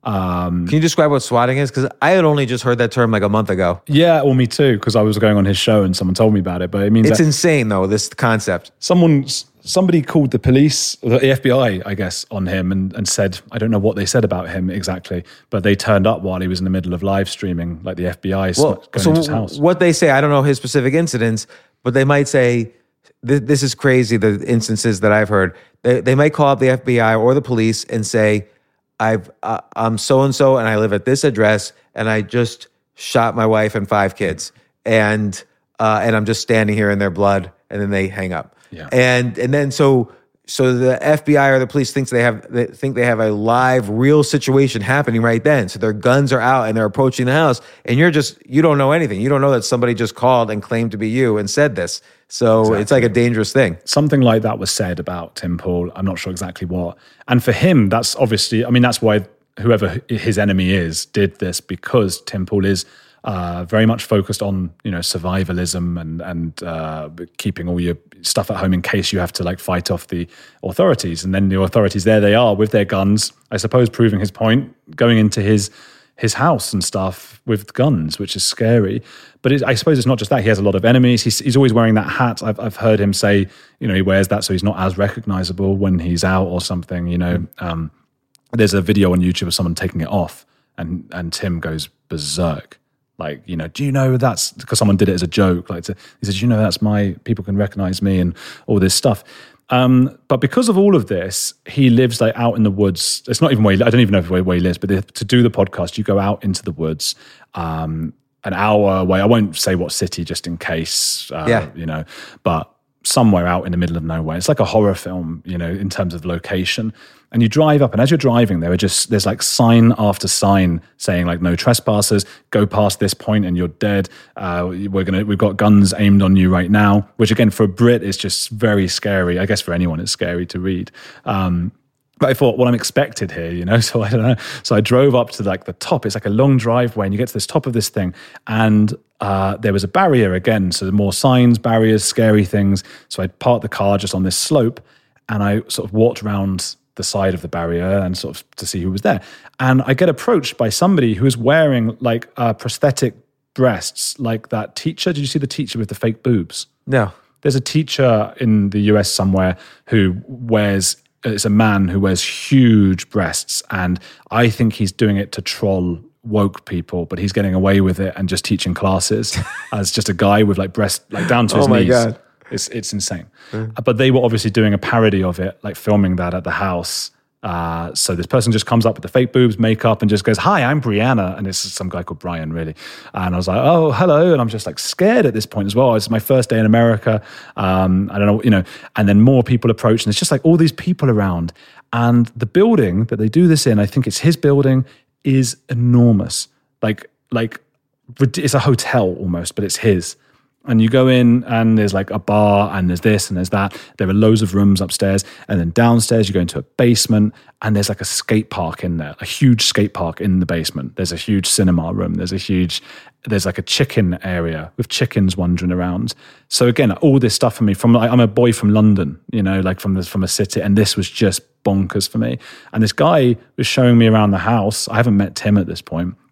Um, Can you describe what swatting is? Because I had only just heard that term like a month ago. Yeah, well, me too, because I was going on his show and someone told me about it. But it means it's that insane, though, this concept. Someone, somebody called the police, the F B I, I guess, on him and, and said, I don't know what they said about him exactly, but they turned up while he was in the middle of live streaming, like the F B I Well, going so into his house. what they say, I don't know his specific incidents, but they might say, this is crazy, the instances that I've heard. They, they might call up the F B I or the police and say, I've, uh, I'm so-and-so and I live at this address and I just shot my wife and five kids and uh, and I'm just standing here in their blood, and then they hang up. Yeah. And and then so so the F B I or the police thinks they have they think they have a live real situation happening right then. So their guns are out and they're approaching the house, and you're just you don't know anything. You don't know that somebody just called and claimed to be you and said this. So exactly. It's like a dangerous thing. Something like that was said about Tim Pool. I'm not sure exactly what. And for him, that's obviously, I mean, that's why whoever his enemy is did this, because Tim Pool is uh, very much focused on, you know, survivalism and and uh, keeping all your stuff at home in case you have to like fight off the authorities. And then the authorities, there they are with their guns, I suppose, proving his point, going into his his house and stuff with guns, which is scary. But it, I suppose it's not just that. He has a lot of enemies. He's, he's always wearing that hat. I've, I've heard him say, you know, he wears that so he's not as recognizable when he's out or something, you know. Um, there's a video on YouTube of someone taking it off, and, and Tim goes berserk. Like, you know, do you know that's, because someone did it as a joke. Like, to, he said, you know, that's my, people can recognize me and all this stuff. Um, but because of all of this, he lives like out in the woods. It's not even where he, I don't even know where, where he lives, but to do the podcast, you go out into the woods, um, an hour away. I won't say what city just in case, uh, yeah. you know, but somewhere out in the middle of nowhere. It's like a horror film, you know, in terms of location. And you drive up, and as you're driving, there are just there's like sign after sign saying like no trespassers, go past this point and you're dead. Uh, we're gonna we've got guns aimed on you right now, which again for a Brit is just very scary. I guess for anyone it's scary to read. Um, but I thought, well, I'm expected here, you know. So I don't know. So I drove up to like the top. It's like a long driveway, and you get to this top of this thing, and uh, there was a barrier again. So more signs, barriers, scary things. So I parked the car just on this slope, and I sort of walked around the side of the barrier and sort of to see who was there. And I get approached by somebody who is wearing like uh, prosthetic breasts, like that teacher. Did you see the teacher with the fake boobs? No. There's a teacher in the U S somewhere who wears, it's a man who wears huge breasts. And I think he's doing it to troll woke people, but he's getting away with it and just teaching classes as just a guy with like breast, like down to his oh my knees. God. It's it's insane. Mm. But they were obviously doing a parody of it, like filming that at the house. Uh, so this person just comes up with the fake boobs, makeup, and just goes, "Hi, I'm Brianna," and it's some guy called Brian, really. And I was like, "Oh, hello," and I'm just like scared at this point as well. It's my first day in America. Um, I don't know, you know. And then more people approach, and it's just like all these people around. And the building that they do this in, I think it's his building, is enormous. Like like it's a hotel almost, but it's his. And you go in and there's like a bar and there's this and there's that. There are loads of rooms upstairs. And then downstairs you go into a basement and there's like a skate park in there, a huge skate park in the basement. There's a huge cinema room. There's a huge, there's like a chicken area with chickens wandering around. So again, all this stuff for me, from like, I'm a boy from London, you know, like from the, from a city. And this was just bonkers for me. And this guy was showing me around the house. I haven't met Tim at this point.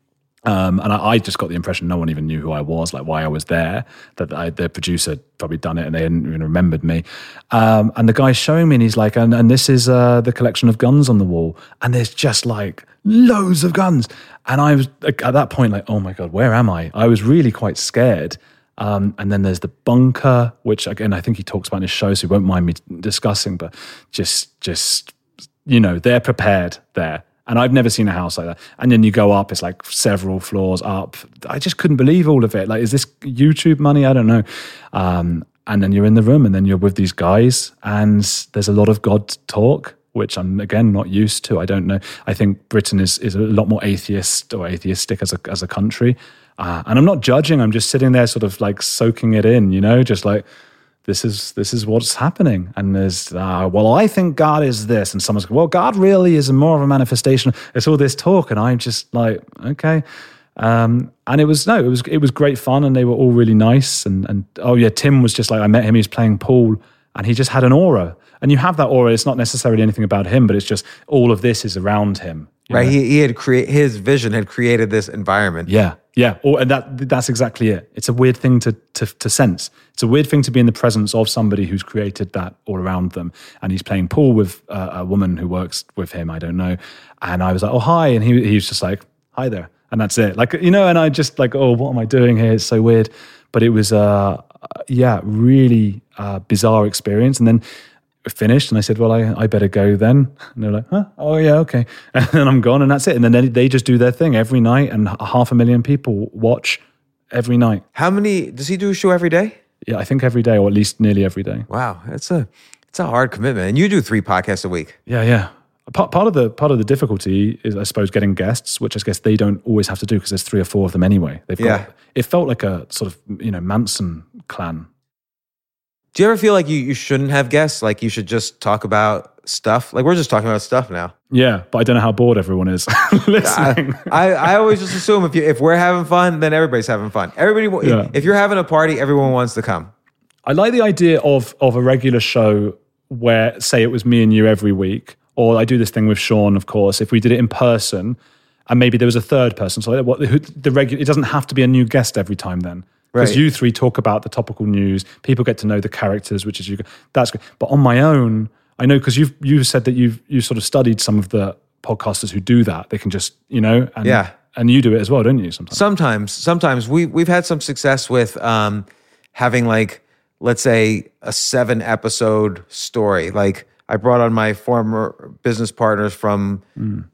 Um, and I, I just got the impression no one even knew who I was, like why I was there, that I, the producer had probably done it and they hadn't even remembered me. Um, and the guy's showing me and he's like, and, and this is uh, the collection of guns on the wall. And there's just like loads of guns. And I was like, at that point like, oh my God, where am I? I was really quite scared. Um, and then there's the bunker, which again, I think he talks about in his show, so he won't mind me discussing, but just, just, you know, they're prepared there. And I've never seen a house like that. And then you go up, it's like several floors up. I just couldn't believe all of it. Like, is this YouTube money? I don't know. Um, and then you're in the room and then you're with these guys and there's a lot of God talk, which I'm, again, not used to. I don't know. I think Britain is is a lot more atheist or atheistic as a as a country. Uh, and I'm not judging. I'm just sitting there sort of like soaking it in, you know, just like, This is this is what's happening. And there's, uh, well, I think God is this. And someone's like, well, God really is more of a manifestation. It's all this talk. And I'm just like, okay. Um, and it was, no, it was it was great fun. And they were all really nice. And, and oh, yeah, Tim was just like, I met him. He was playing pool. And he just had an aura. And you have that aura. It's not necessarily anything about him, but it's just all of this is around him. Right. He, he had create his vision had created this environment. Yeah. Yeah. Or, and that that's exactly it. It's a weird thing to, to to sense. It's a weird thing to be in the presence of somebody who's created that all around them. And he's playing pool with uh, a woman who works with him. I don't know. And I was like, oh, hi. And he, he was just like, hi there. And that's it. Like, you know, and I just like, oh, what am I doing here? It's so weird. But it was, uh, yeah, really uh, bizarre experience. And then finished and I said, well, I, I better go then. And they're like, huh? Oh yeah, okay. And then I'm gone and that's it. And then they, they just do their thing every night and half a million people watch every night. How many, does he do a show every day? Yeah, I think every day or at least nearly every day. Wow, it's a it's a hard commitment. And you do three podcasts a week. Yeah, yeah. Part, part of the part of the difficulty is, I suppose, getting guests, which I guess they don't always have to do because there's three or four of them anyway. They've got, yeah. It felt like a sort of, you know, Manson clan. Do you ever feel like you, you shouldn't have guests? Like you should just talk about stuff? Like we're just talking about stuff now. Yeah, but I don't know how bored everyone is listening. I, I, I always just assume if you if we're having fun, then everybody's having fun. Everybody, yeah. If you're having a party, everyone wants to come. I like the idea of of a regular show where, say, it was me and you every week, or I do this thing with Sean, of course. If we did it in person, and maybe there was a third person, so what the, the regular, it doesn't have to be a new guest every time then. Because right. You three talk about the topical news, people get to know the characters, which is you. That's good. But on my own, I know because you've you said that you've you sort of studied some of the podcasters who do that. They can just you know, and, yeah, and you do it as well, don't you? Sometimes, sometimes, sometimes we we've had some success with um, having like let's say a seven episode story. Like I brought on my former business partners from. Mm.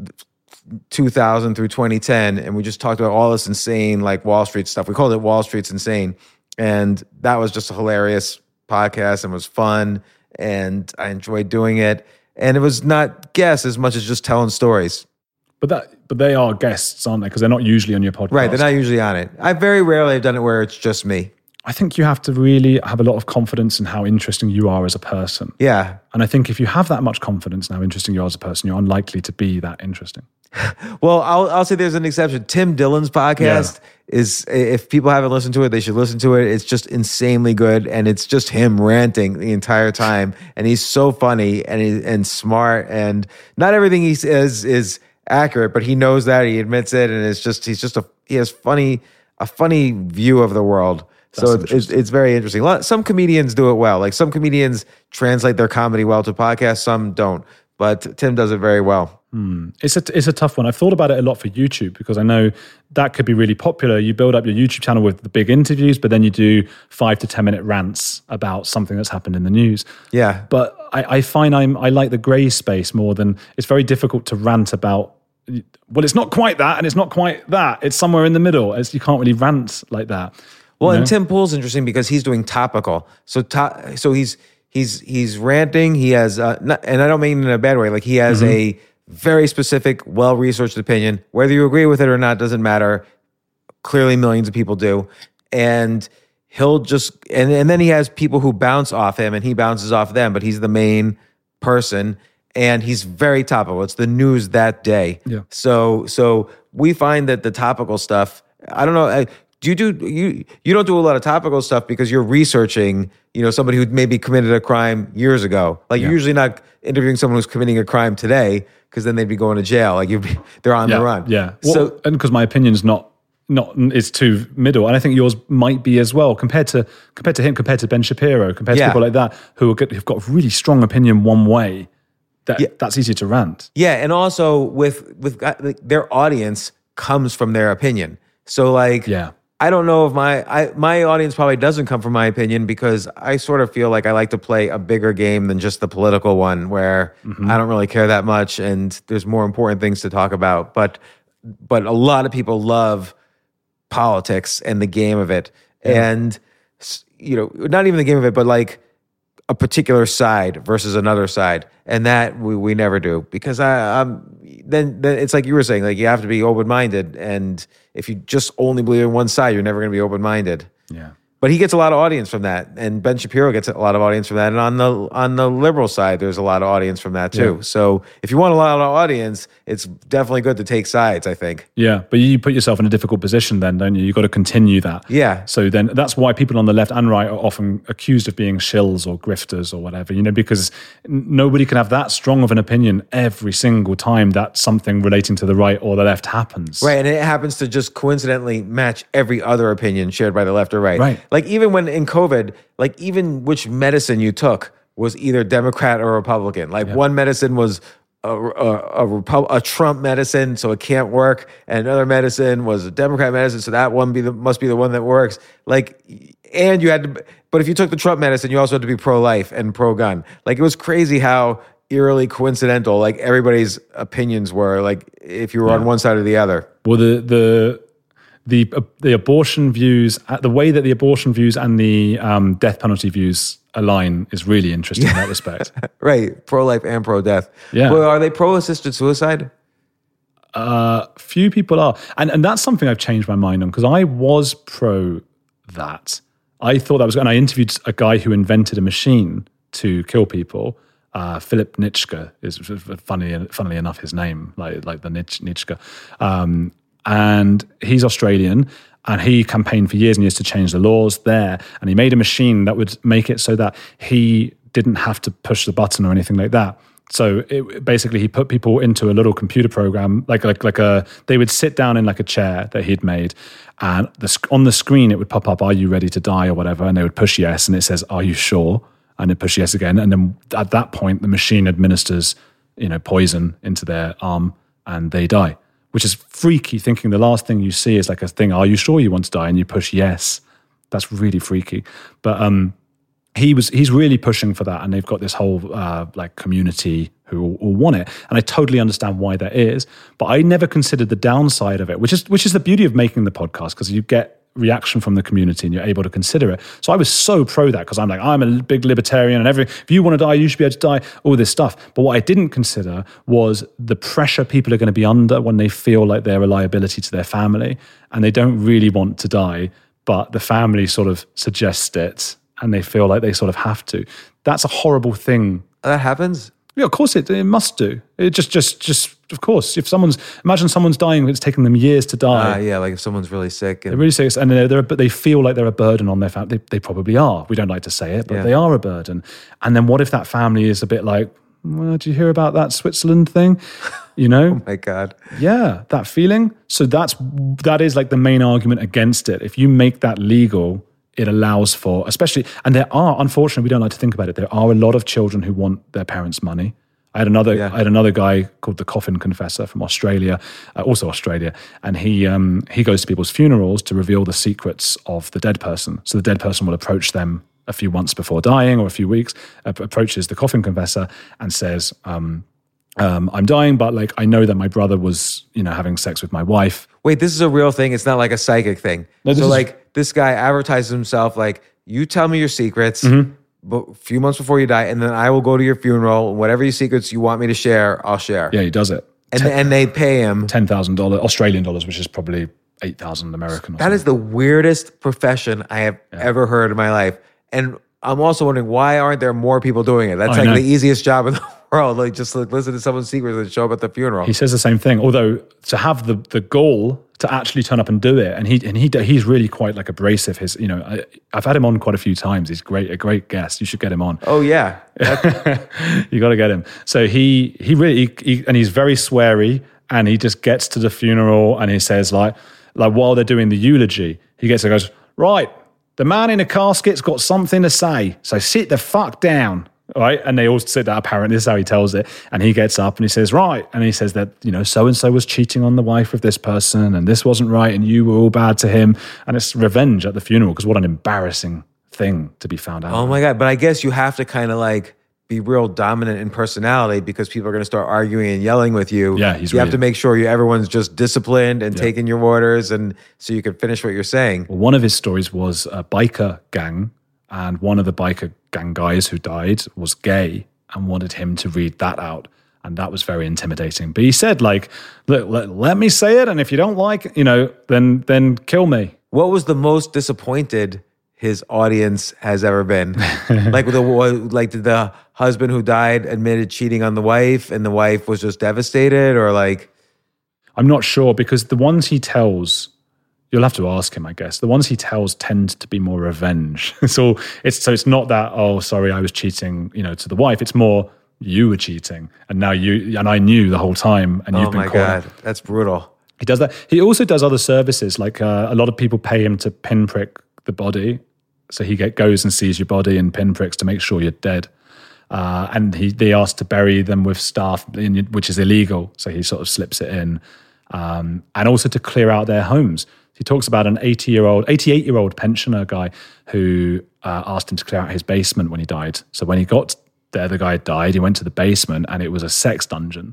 two thousand through twenty ten, and we just talked about all this insane like Wall Street stuff. We called it Wall Street's Insane, and that was just a hilarious podcast and was fun, and I enjoyed doing it. And it was not guests as much as just telling stories. But that, but they are guests, aren't they? Because they're not usually on your podcast. Right, they're not usually on it. I very rarely have done it where it's just me. I think you have to really have a lot of confidence in how interesting you are as a person. Yeah. And I think if you have that much confidence in how interesting you are as a person, you're unlikely to be that interesting. Well, I'll, I'll say there's an exception. Tim Dillon's podcast yeah. is, if people haven't listened to it, they should listen to it. It's just insanely good. And it's just him ranting the entire time. And he's so funny and he, and smart. And not everything he says is accurate, but he knows that. He admits it. And it's just, he's just a, he has funny, a funny view of the world. So it's, it's very interesting. Some comedians do it well. Like some comedians translate their comedy well to podcasts. Some don't. But Tim does it very well. Hmm. It's a it's a tough one. I've thought about it a lot for YouTube because I know that could be really popular. You build up your YouTube channel with the big interviews, but then you do five to ten minute rants about something that's happened in the news. Yeah. But I, I find I'm I like the grey space more than it's very difficult to rant about. Well, it's not quite that, and it's not quite that. It's somewhere in the middle. It's, you can't really rant like that. Well, you know? And Tim Pool's interesting because he's doing topical. So to, so he's he's he's ranting. He has, uh, not, and I don't mean in a bad way. Like he has mm-hmm. a very specific, well-researched opinion. Whether you agree with it or not doesn't matter. Clearly, millions of people do, and he'll just and and then he has people who bounce off him, and he bounces off them. But he's the main person, and he's very topical. It's the news that day. Yeah. So so we find that the topical stuff. I don't know. I, Do you do you you don't do a lot of topical stuff because you're researching, you know, somebody who maybe committed a crime years ago. Like yeah. You're usually not interviewing someone who's committing a crime today because then they'd be going to jail. Like you, they're on yeah, the run. Yeah. So well, and because my opinion's not not is too middle, and I think yours might be as well. Compared to compared to him, compared to Ben Shapiro, compared to Yeah. people like that who are good, who've got a really strong opinion one way. That Yeah. that's easier to rant. Yeah, and also with with uh, like, their audience comes from their opinion. So like, Yeah. I don't know if my I my audience probably doesn't come from my opinion because I sort of feel like I like to play a bigger game than just the political one, where Mm-hmm. I don't really care that much, and there's more important things to talk about. But but a lot of people love politics and the game of it, and s- you know, not even the game of it, but like a particular side versus another side, and that we, we never do because I um then then it's like you were saying, like you have to be open minded, and if you just only believe in one side, you're never going to be open minded. Yeah. But he gets a lot of audience from that, and Ben Shapiro gets a lot of audience from that, and on the on the liberal side, there's a lot of audience from that too. Yeah. So if you want a lot of audience, it's definitely good to take sides, I think. Yeah, but you put yourself in a difficult position then, don't you? You've got to continue that. Yeah. So then that's why people on the left and right are often accused of being shills or grifters or whatever, you know, because n- nobody can have that strong of an opinion every single time that something relating to the right or the left happens. Right, and it happens to just coincidentally match every other opinion shared by the left or right. Right. Like even when in COVID, like even which medicine you took was either Democrat or Republican. Like one medicine was a, a, a, Repu- a Trump medicine, so it can't work, and another medicine was a Democrat medicine, so that one be the, must be the one that works. Like, and you had to, but if you took the Trump medicine, you also had to be pro-life and pro-gun. Like it was crazy how eerily coincidental like everybody's opinions were. Like if you were on one side or the other. Well, the the the uh, the abortion views, uh, the way that the abortion views and the um, death penalty views align is really interesting in that respect. Right, pro-life and pro-death. Yeah. Well, are they pro-assisted suicide? Uh, few people are, and and that's something I've changed my mind on because I was pro that. I thought that was, and I interviewed a guy who invented a machine to kill people. Uh, Philip Nitschke is funny, funnily enough, his name, like like the Nitsch, Nitschke, um, and he's Australian. And he campaigned for years and years to change the laws there. And he made a machine that would make it so that he didn't have to push the button or anything like that. So it, basically, he put people into a little computer program, like like like a. They would sit down in like a chair that he'd made, and the, on the screen it would pop up, "Are you ready to die?" or whatever, and they would push yes, and it says, "Are you sure?" and it push yes again, and then at that point, the machine administers, you know, poison into their arm, and they die. Which is freaky, thinking the last thing you see is like a thing, "Are you sure you want to die?" and you push yes. That's really freaky. But um, he was he's really pushing for that, and they've got this whole uh, like community who all, all want it, and I totally understand why that is. But I never considered the downside of it, which is which is the beauty of making the podcast, because you get reaction from the community and you're able to consider it. So I was so pro that, because I'm like, I'm a big libertarian, and every if you want to die, you should be able to die, all this stuff. But what I didn't consider was the pressure people are going to be under when they feel like they're a liability to their family and they don't really want to die, but the family sort of suggests it and they feel like they sort of have to. That's a horrible thing. That happens? Yeah, of course it, it must do. It just, just, just, of course, if someone's, imagine someone's dying, it's taken them years to die. Uh, yeah, like if someone's really sick. And, They're really serious, and they're, they're, but they feel like they're a burden on their family. They, they probably are. We don't like to say it, but Yeah. they are a burden. And then what if that family is a bit like, well, did you hear about that Switzerland thing? You know? my God. Yeah, that feeling. So that's that is like the main argument against it. If you make that legal, it allows for, especially, and there are, unfortunately, we don't like to think about it, there are a lot of children who want their parents' money. I had another, Yeah. I had another guy called the Coffin Confessor from Australia, uh, also Australia, and he um, he goes to people's funerals to reveal the secrets of the dead person. So the dead person will approach them a few months before dying or a few weeks, uh, approaches the Coffin Confessor and says, um, um, "I'm dying, but like I know that my brother was, you know, having sex with my wife." Wait, this is a real thing. It's not like a psychic thing. No, this so is- like this guy advertises himself like, you tell me your secrets Mm-hmm. but a few months before you die, and then I will go to your funeral. Whatever your secrets you want me to share, I'll share. Yeah, he does it. And, and they pay him. ten thousand dollars Australian dollars, which is probably eight thousand American. Or That is the weirdest profession I have ever heard in my life. And I'm also wondering, why aren't there more people doing it? That's I like know. the easiest job in the world. Like just like listen to someone's secrets and show up at the funeral. He says the same thing. Although to have the the goal to actually turn up and do it, and he and he he's really quite like abrasive. His you know I, I've had him on quite a few times. He's great, a great guest. You should get him on. Oh yeah. You got to get him. So he he really he, he, and he's very sweary, and he just gets to the funeral and he says like, like while they're doing the eulogy, he gets and goes, right, the man in the casket's got something to say, so sit the fuck down. Right, and they all sit there. Apparently, this is how he tells it. And he gets up and he says, "Right," and he says that you know so and so was cheating on the wife of this person, and this wasn't right, and you were all bad to him. And it's revenge at the funeral because what an embarrassing thing to be found out. Oh my God! But I guess you have to kind of like be real dominant in personality because people are going to start arguing and yelling with you. Yeah, he's you really, have to make sure you everyone's just disciplined and yeah. taking your orders, and so you can finish what you're saying. Well, one of his stories was a biker gang, and one of the biker gang guys who died was gay and wanted him to read that out. And that was very intimidating. But he said, like, look, let, let me say it. And if you don't like it, you know, then then kill me. What was the most disappointed his audience has ever been? like the like did the husband who died admitted cheating on the wife and the wife was just devastated, or like? I'm not sure because the ones he tells, you'll have to ask him, I guess. The ones he tells tend to be more revenge. so it's so it's not that, oh, sorry, I was cheating, you know, to the wife. It's more you were cheating, and now you and I knew the whole time, and you've oh been my caught. God, that's brutal. He does that. He also does other services, like uh, a lot of people pay him to pinprick the body, so he get, goes and sees your body and pinpricks to make sure you're dead. Uh, and he they ask to bury them with staff, in, which is illegal. So he sort of slips it in, um, and also to clear out their homes. He talks about an eighty-year-old, eighty-eight-year-old pensioner guy who uh, asked him to clear out his basement when he died. So when he got there, the guy died. He went to the basement, and it was a sex dungeon.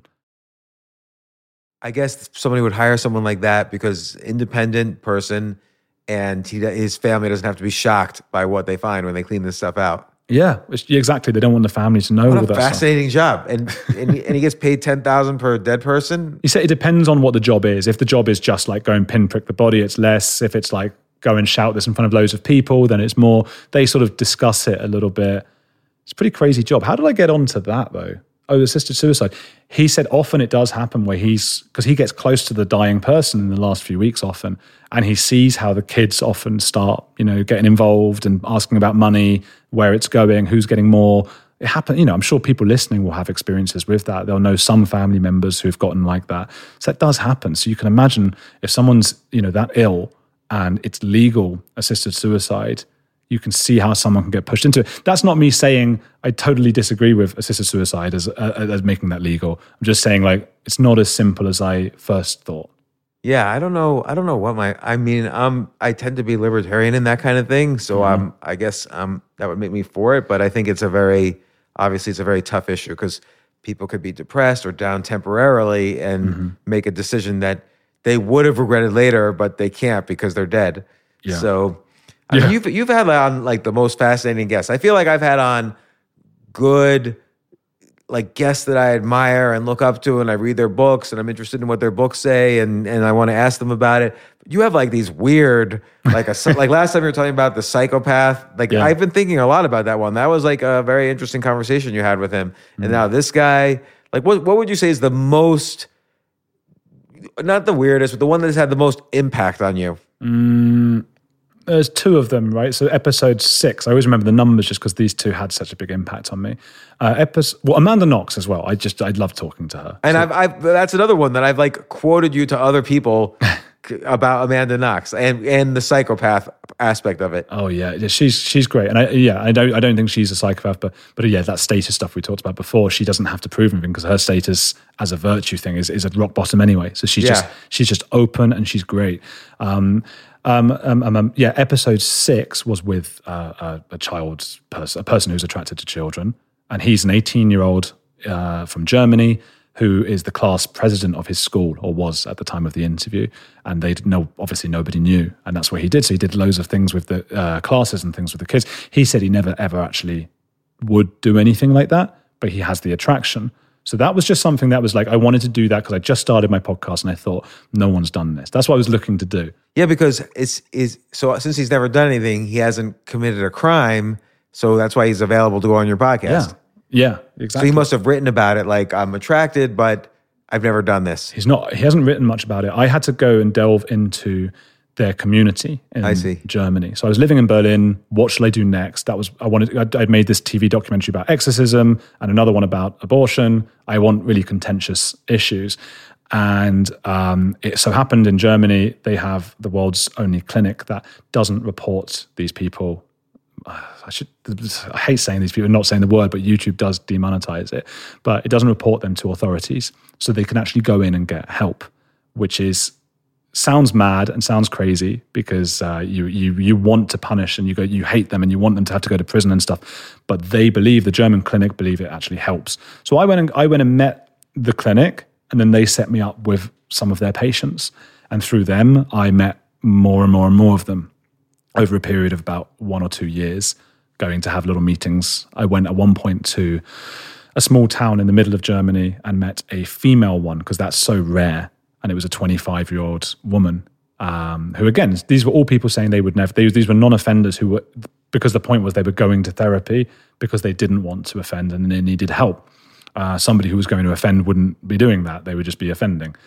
I guess somebody would hire someone like that because independent person, and he, his family doesn't have to be shocked by what they find when they clean this stuff out. Yeah, exactly. They don't want the family to know what all a that fascinating stuff. job. And and he, and he gets paid ten thousand per dead person. He said it depends on what the job is. If the job is just like go and pinprick the body, it's less. If it's like go and shout this in front of loads of people, then it's more. They sort of discuss it a little bit. It's a pretty crazy job. How did I get onto that though? Oh, assisted suicide. He said often it does happen where he's, because he gets close to the dying person in the last few weeks often, and he sees how the kids often start, you know, getting involved and asking about money, where it's going, who's getting more. It happen, you know, I'm sure people listening will have experiences with that. They'll know some family members who've gotten like that. So that does happen. So you can imagine if someone's, you know, that ill and it's legal assisted suicide, you can see how someone can get pushed into it. That's not me saying I totally disagree with assisted suicide as, uh, as making that legal. I'm just saying like it's not as simple as I first thought. Yeah, I don't know. I don't know what my. I mean, um, I tend to be libertarian in that kind of thing, so mm-hmm. um, I guess um, that would make me for it. But I think it's a very, obviously, it's a very tough issue because people could be depressed or down temporarily and mm-hmm. make a decision that they would have regretted later, but they can't because they're dead. Yeah. So. I Yeah. mean, you've you've had on like the most fascinating guests. I feel like I've had on good like guests that I admire and look up to, and I read their books, and I'm interested in what their books say, and and I want to ask them about it. But you have like these weird, like a like last time you were talking about the psychopath. Like Yeah. I've been thinking a lot about that one. That was like a very interesting conversation you had with him. Mm-hmm. And now this guy, like what what would you say is the most, not the weirdest, but the one that's had the most impact on you? Mm. There's two of them, right? So episode six, I always remember the numbers just because these two had such a big impact on me. Uh, episode, well, Amanda Knox as well. I just, I love talking to her. And so, I've, I've, that's another one that I've like quoted you to other people about Amanda Knox and, and the psychopath aspect of it. Oh yeah, she's she's great, and I, yeah, I don't I don't think she's a psychopath, but but yeah, that status stuff we talked about before, she doesn't have to prove anything because her status as a virtue thing is is at rock bottom anyway. So she's Yeah. just she's just open and she's great. Um, um, um, um, um, yeah, episode six was with uh, a, a child person, a person who's attracted to children, and he's an eighteen-year-old uh, from Germany who is the class president of his school, or was at the time of the interview, and they didn't know, obviously nobody knew, and that's what he did. So he did loads of things with the uh, classes and things with the kids. He said he never ever actually would do anything like that, but he has the attraction. So that was just something that was like, I wanted to do that because I just started my podcast and I thought, no one's done this. That's what I was looking to do. Yeah, because it's is so since he's never done anything, he hasn't committed a crime, so that's why he's available to go on your podcast. Yeah, yeah, exactly. So he must have written about it like, I'm attracted, but I've never done this. He's not, he hasn't written much about it. I had to go and delve into their community in I see. Germany. So I was living in Berlin. What shall I do next? That was, I wanted, I'd, I'd made this T V documentary about exorcism and another one about abortion. I want really contentious issues. And um, it so happened in Germany, they have the world's only clinic that doesn't report these people. I should. I hate saying these people, not saying the word, but YouTube does demonetize it. But it doesn't report them to authorities, so they can actually go in and get help, which is sounds mad and sounds crazy because uh, you you you want to punish and you go you hate them and you want them to have to go to prison and stuff. But they believe the German clinic believe it actually helps. So I went and I went and met the clinic, and then they set me up with some of their patients, and through them I met more and more and more of them over a period of about one or two years, going to have little meetings. I went at one point to a small town in the middle of Germany and met a female one, because that's so rare. And it was a twenty-five-year-old woman um, who, again, these were all people saying they would never, they, these were non-offenders who were, because the point was they were going to therapy because they didn't want to offend and they needed help. Uh, somebody who was going to offend wouldn't be doing that. They would just be offending.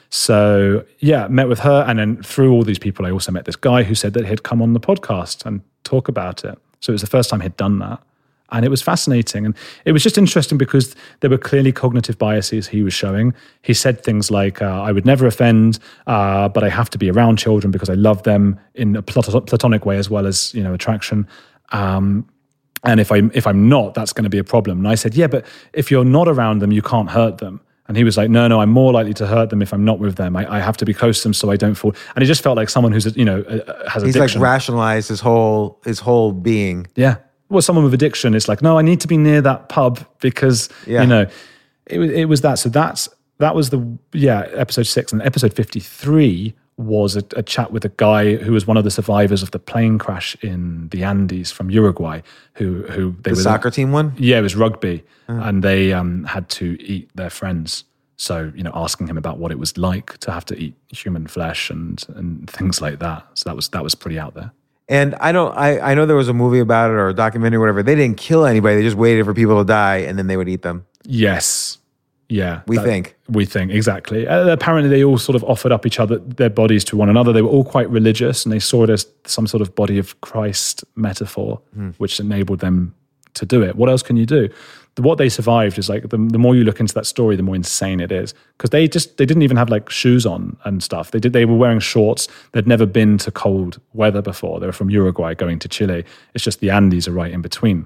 So yeah, met with her, and then through all these people, I also met this guy who said that he'd come on the podcast and talk about it. So it was the first time he'd done that, and it was fascinating. And it was just interesting because there were clearly cognitive biases he was showing. He said things like, uh, "I would never offend, uh, but I have to be around children because I love them in a plat- platonic way as well as, you know, attraction." Um, and if I if I'm not, that's going to be a problem. And I said, "Yeah, but if you're not around them, you can't hurt them." And he was like, no, no, I'm more likely to hurt them if I'm not with them. I, I have to be close to them so I don't fall. And he just felt like someone who's, you know, uh, has He's addiction. like rationalized his whole his whole being. Yeah. Well, someone with addiction, it's like, no, I need to be near that pub because, Yeah. you know, it, it was that. So that's, that was the, yeah, episode six. And episode fifty-three was a, a chat with a guy who was one of the survivors of the plane crash in the Andes from Uruguay, who, who they The were soccer team one? Yeah, it was rugby, and they um, had to eat their friends. So, you know, asking him about what it was like to have to eat human flesh and and things like that. So that was that was pretty out there. And I don't, I, I know there was a movie about it or a documentary or whatever. They didn't kill anybody. They just waited for people to die and then they would eat them. Yes. Yeah. We that- think. We think, exactly. Uh, apparently they all sort of offered up each other, their bodies to one another. They were all quite religious and they saw it as some sort of body of Christ metaphor, Mm. which enabled them to do it. What else can you do? The, what they survived is like, the, the more you look into that story, the more insane it is. Because they just, they didn't even have like shoes on and stuff. They did, they were wearing shorts. They'd never been to cold weather before. They were from Uruguay going to Chile. It's just the Andes are right in between.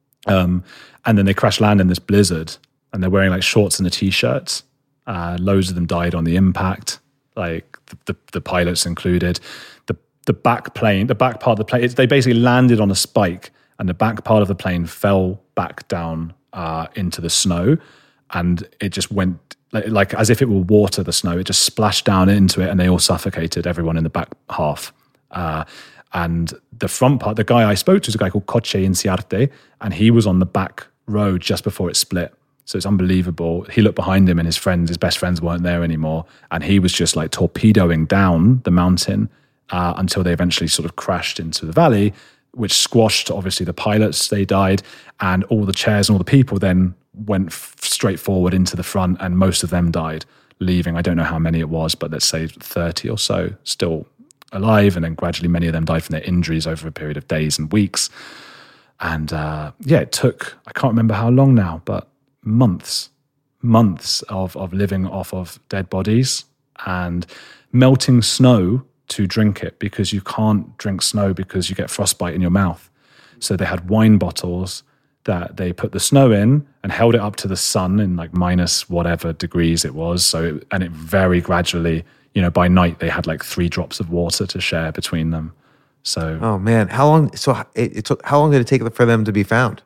Um, and then they crash land in this blizzard and they're wearing like shorts and a t-shirt. Uh, loads of them died on the impact, like the, the, the pilots included. The the back plane, the back part of the plane, it, they basically landed on a spike and the back part of the plane fell back down uh, into the snow, and it just went like, like as if it were water, the snow. It just splashed down into it and they all suffocated, everyone in the back half. Uh, and the front part, the guy I spoke to is a guy called Coche Inciarte, and he was on the back row just before it split. So it's unbelievable. He looked behind him and his friends, his best friends weren't there anymore. And he was just like torpedoing down the mountain uh, until they eventually sort of crashed into the valley, which squashed, obviously, the pilots. They died. And all the chairs and all the people then went f- straight forward into the front, and most of them died, leaving, I don't know how many it was, but let's say thirty or so still alive. And then gradually many of them died from their injuries over a period of days and weeks. And uh, yeah, it took, I can't remember how long now, but months, months of, of living off of dead bodies and melting snow to drink it, because you can't drink snow because you get frostbite in your mouth. So they had wine bottles that they put the snow in and held it up to the sun in like minus whatever degrees it was. So, it, and it very gradually, you know, by night they had like three drops of water to share between them. So, Oh man, how long? So it, it took. How long did it take for them to be found?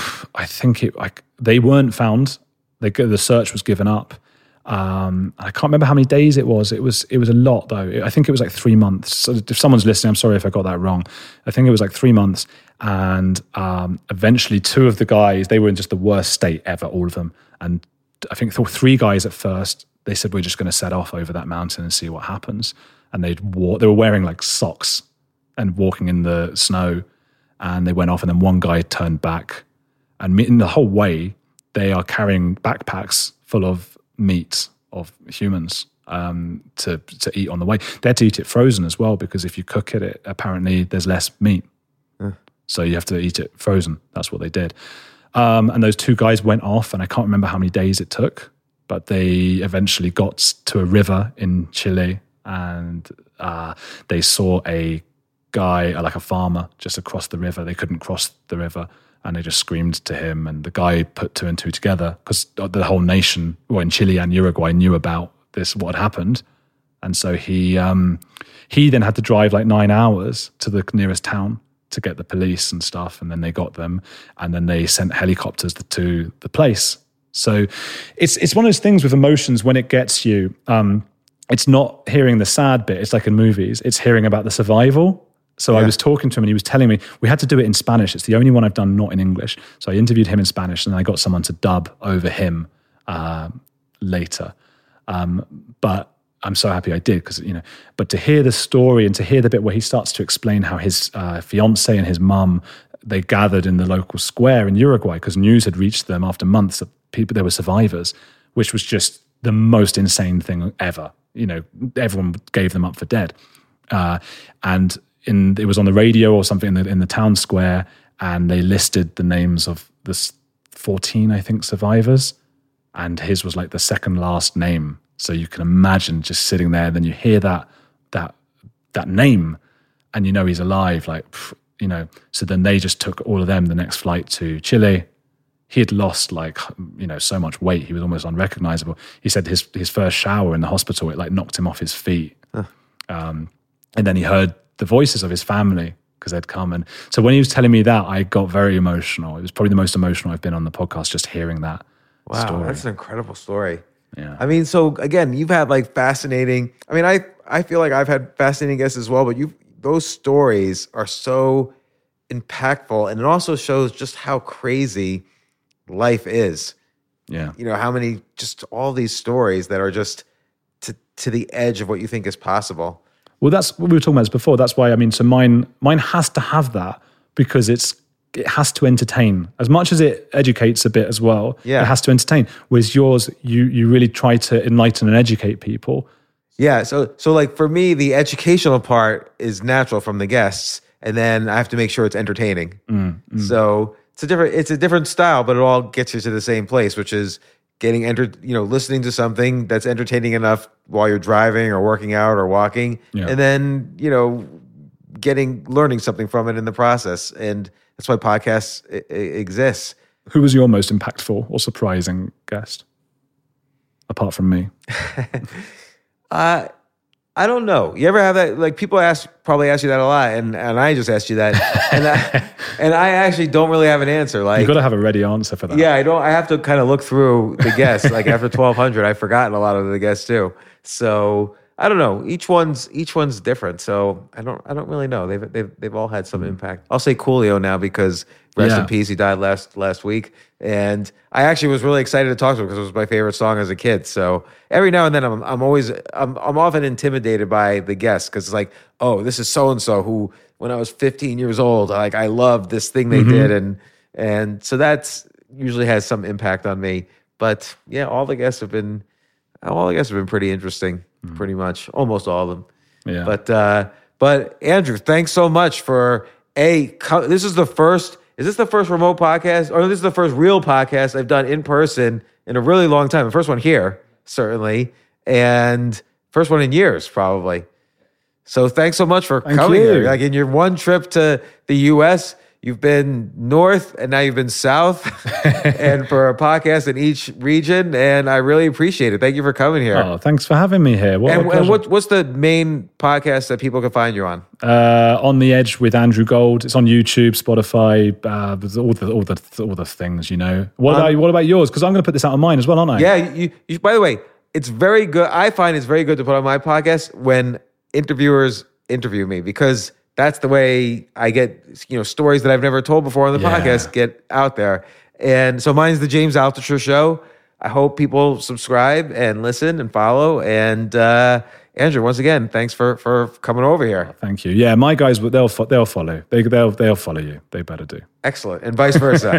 I think it like they weren't found. They, the search was given up. Um, I can't remember how many days it was. It was it was a lot though. I think it was like three months. So if someone's listening, I'm sorry if I got that wrong. I think it was like three months. And um, eventually, two of the guys, they were in just the worst state ever, all of them. And I think there were three guys at first. They said, we're just going to set off over that mountain and see what happens. And they'd walk. They were wearing like socks and walking in the snow. And they went off. And then one guy turned back. And in the whole way, they are carrying backpacks full of meat of humans um, to to eat on the way. They had to eat it frozen as well, because if you cook it, it apparently there's less meat. Yeah. So you have to eat it frozen. That's what they did. Um, and those two guys went off, and I can't remember how many days it took but they eventually got to a river in Chile, and uh, they saw a guy, like a farmer, just across the river. They couldn't cross the river, and they just screamed to him, and the guy put two and two together, because the whole nation, well, in Chile and Uruguay, knew about this, what had happened. And so he um, he then had to drive like nine hours to the nearest town to get the police and stuff, and then they got them, and then they sent helicopters to the place. So it's it's one of those things with emotions, when it gets you, um, it's not hearing the sad bit, it's like in movies, it's hearing about the survival. So yeah. I was talking to him and he was telling me, we had to do it in Spanish. It's the only one I've done not in English. So I interviewed him in Spanish, and then I got someone to dub over him uh, later. Um, but I'm so happy I did, because, you know, but to hear the story and to hear the bit where he starts to explain how his uh, fiance and his mum, they gathered in the local square in Uruguay because news had reached them after months that people, there were survivors, which was just the most insane thing ever. You know, everyone gave them up for dead. Uh, and in, it was on the radio or something in the, in the town square, and they listed the names of the fourteen, I think, survivors, and his was like the second last name. So you can imagine just sitting there, then you hear that that that name, and you know he's alive. Like, you know. So then they just took all of them the next flight to Chile. He had lost like you know so much weight, he was almost unrecognizable. He said his his first shower in the hospital, it like knocked him off his feet. Huh. Um, and then he heard the voices of his family because they'd come. And so when he was telling me that, I got very emotional. It was probably the most emotional I've been on the podcast, just hearing that wow, story. That's an incredible story. Yeah. I mean, so again, you've had like fascinating, I mean, I, I feel like I've had fascinating guests as well, but you those stories are so impactful, and it also shows just how crazy life is. Yeah. You know, how many, just all these stories that are just to, to the edge of what you think is possible. Well, that's what we were talking about this before. That's why, I mean, so mine mine has to have that, because it's it has to entertain. As much as it educates a bit as well, yeah. it has to entertain. Whereas yours, you you really try to enlighten and educate people. Yeah, so so like for me, the educational part is natural from the guests, and then I have to make sure it's entertaining. Mm, mm. So it's a different it's a different style, but it all gets you to the same place, which is getting enter you know listening to something that's entertaining enough while you're driving or working out or walking, yeah. and then you know getting learning something from it in the process, and that's why podcasts I- I exist. Who was your most impactful or surprising guest, apart from me? Uh, I don't know. You ever have that? Like people ask, probably ask you that a lot, and, and I just asked you that, and I, and I actually don't really have an answer. Like you've got to have a ready answer for that. Yeah, I don't. I have to kind of look through the guests. Like after twelve hundred, I've forgotten a lot of the guests too. So I don't know. Each one's each one's different. So I don't I don't really know. They've they've they've all had some impact. I'll say Coolio now because rest Yeah. in peace. He died last last week, and I actually was really excited to talk to him because it was my favorite song as a kid. So every now and then, I'm I'm always I'm I'm often intimidated by the guests because it's like, oh, this is so and so who when I was fifteen years old, like I loved this thing they Mhm. did, and and so that's usually has some impact on me. But yeah, all the guests have been all the guests have been pretty interesting. Pretty much, almost all of them. Yeah. But uh, but Andrew, thanks so much for a. Co- this is the first. Is this the first remote podcast, or this is the first real podcast I've done in person in a really long time? The first one here, certainly, and first one in years, probably. So thanks so much for Thank coming you. here. Like in your one trip to the U S, you've been north and now you've been south, and for a podcast in each region, and I really appreciate it. Thank you for coming here. Oh, thanks for having me here. What a And, and pleasure. what, what's the main podcast that people can find you on? Uh, On the Edge with Andrew Gold. It's on YouTube, Spotify, uh, there's all the all the all the things, you know. What Um, about what about yours? Because I'm going to put this out on mine as well, aren't I? Yeah, you, you. By the way, it's very good. I find it's very good to put on my podcast when interviewers interview me, because that's the way I get, you know, stories that I've never told before on the Yeah. podcast get out there. And so mine's the James Altucher Show. I hope people subscribe and listen and follow. And uh, Andrew, once again, thanks for for coming over here. Thank you. Yeah, my guys, they'll fo- they'll follow. They they'll they'll follow you. They better do. Excellent, and vice versa.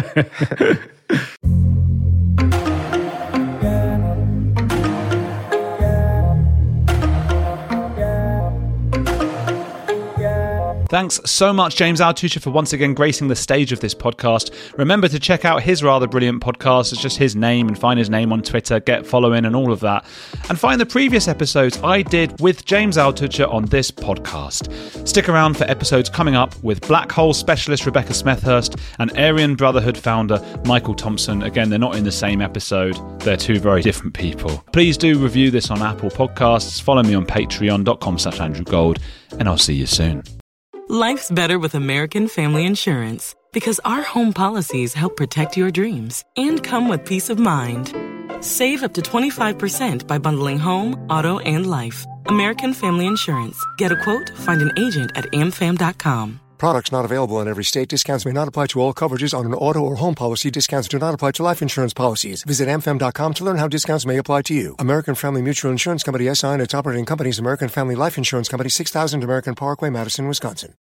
Thanks so much, James Altucher, for once again gracing the stage of this podcast. Remember to check out his rather brilliant podcast. It's just his name, and find his name on Twitter, get following and all of that. And find the previous episodes I did with James Altucher on this podcast. Stick around for episodes coming up with Black Hole specialist Rebecca Smethurst and Aryan Brotherhood founder Michael Thompson. Again, they're not in the same episode. They're two very different people. Please do review this on Apple Podcasts. Follow me on patreon.com slash Andrew Gold, and I'll see you soon. Life's better with American Family Insurance because our home policies help protect your dreams and come with peace of mind. Save up to twenty-five percent by bundling home, auto, and life. American Family Insurance. Get a quote, find an agent at a m fam dot com. Products not available in every state. Discounts may not apply to all coverages on an auto or home policy. Discounts do not apply to life insurance policies. Visit a m fam dot com to learn how discounts may apply to you. American Family Mutual Insurance Company, S I and its operating companies, American Family Life Insurance Company, six thousand American Parkway, Madison, Wisconsin.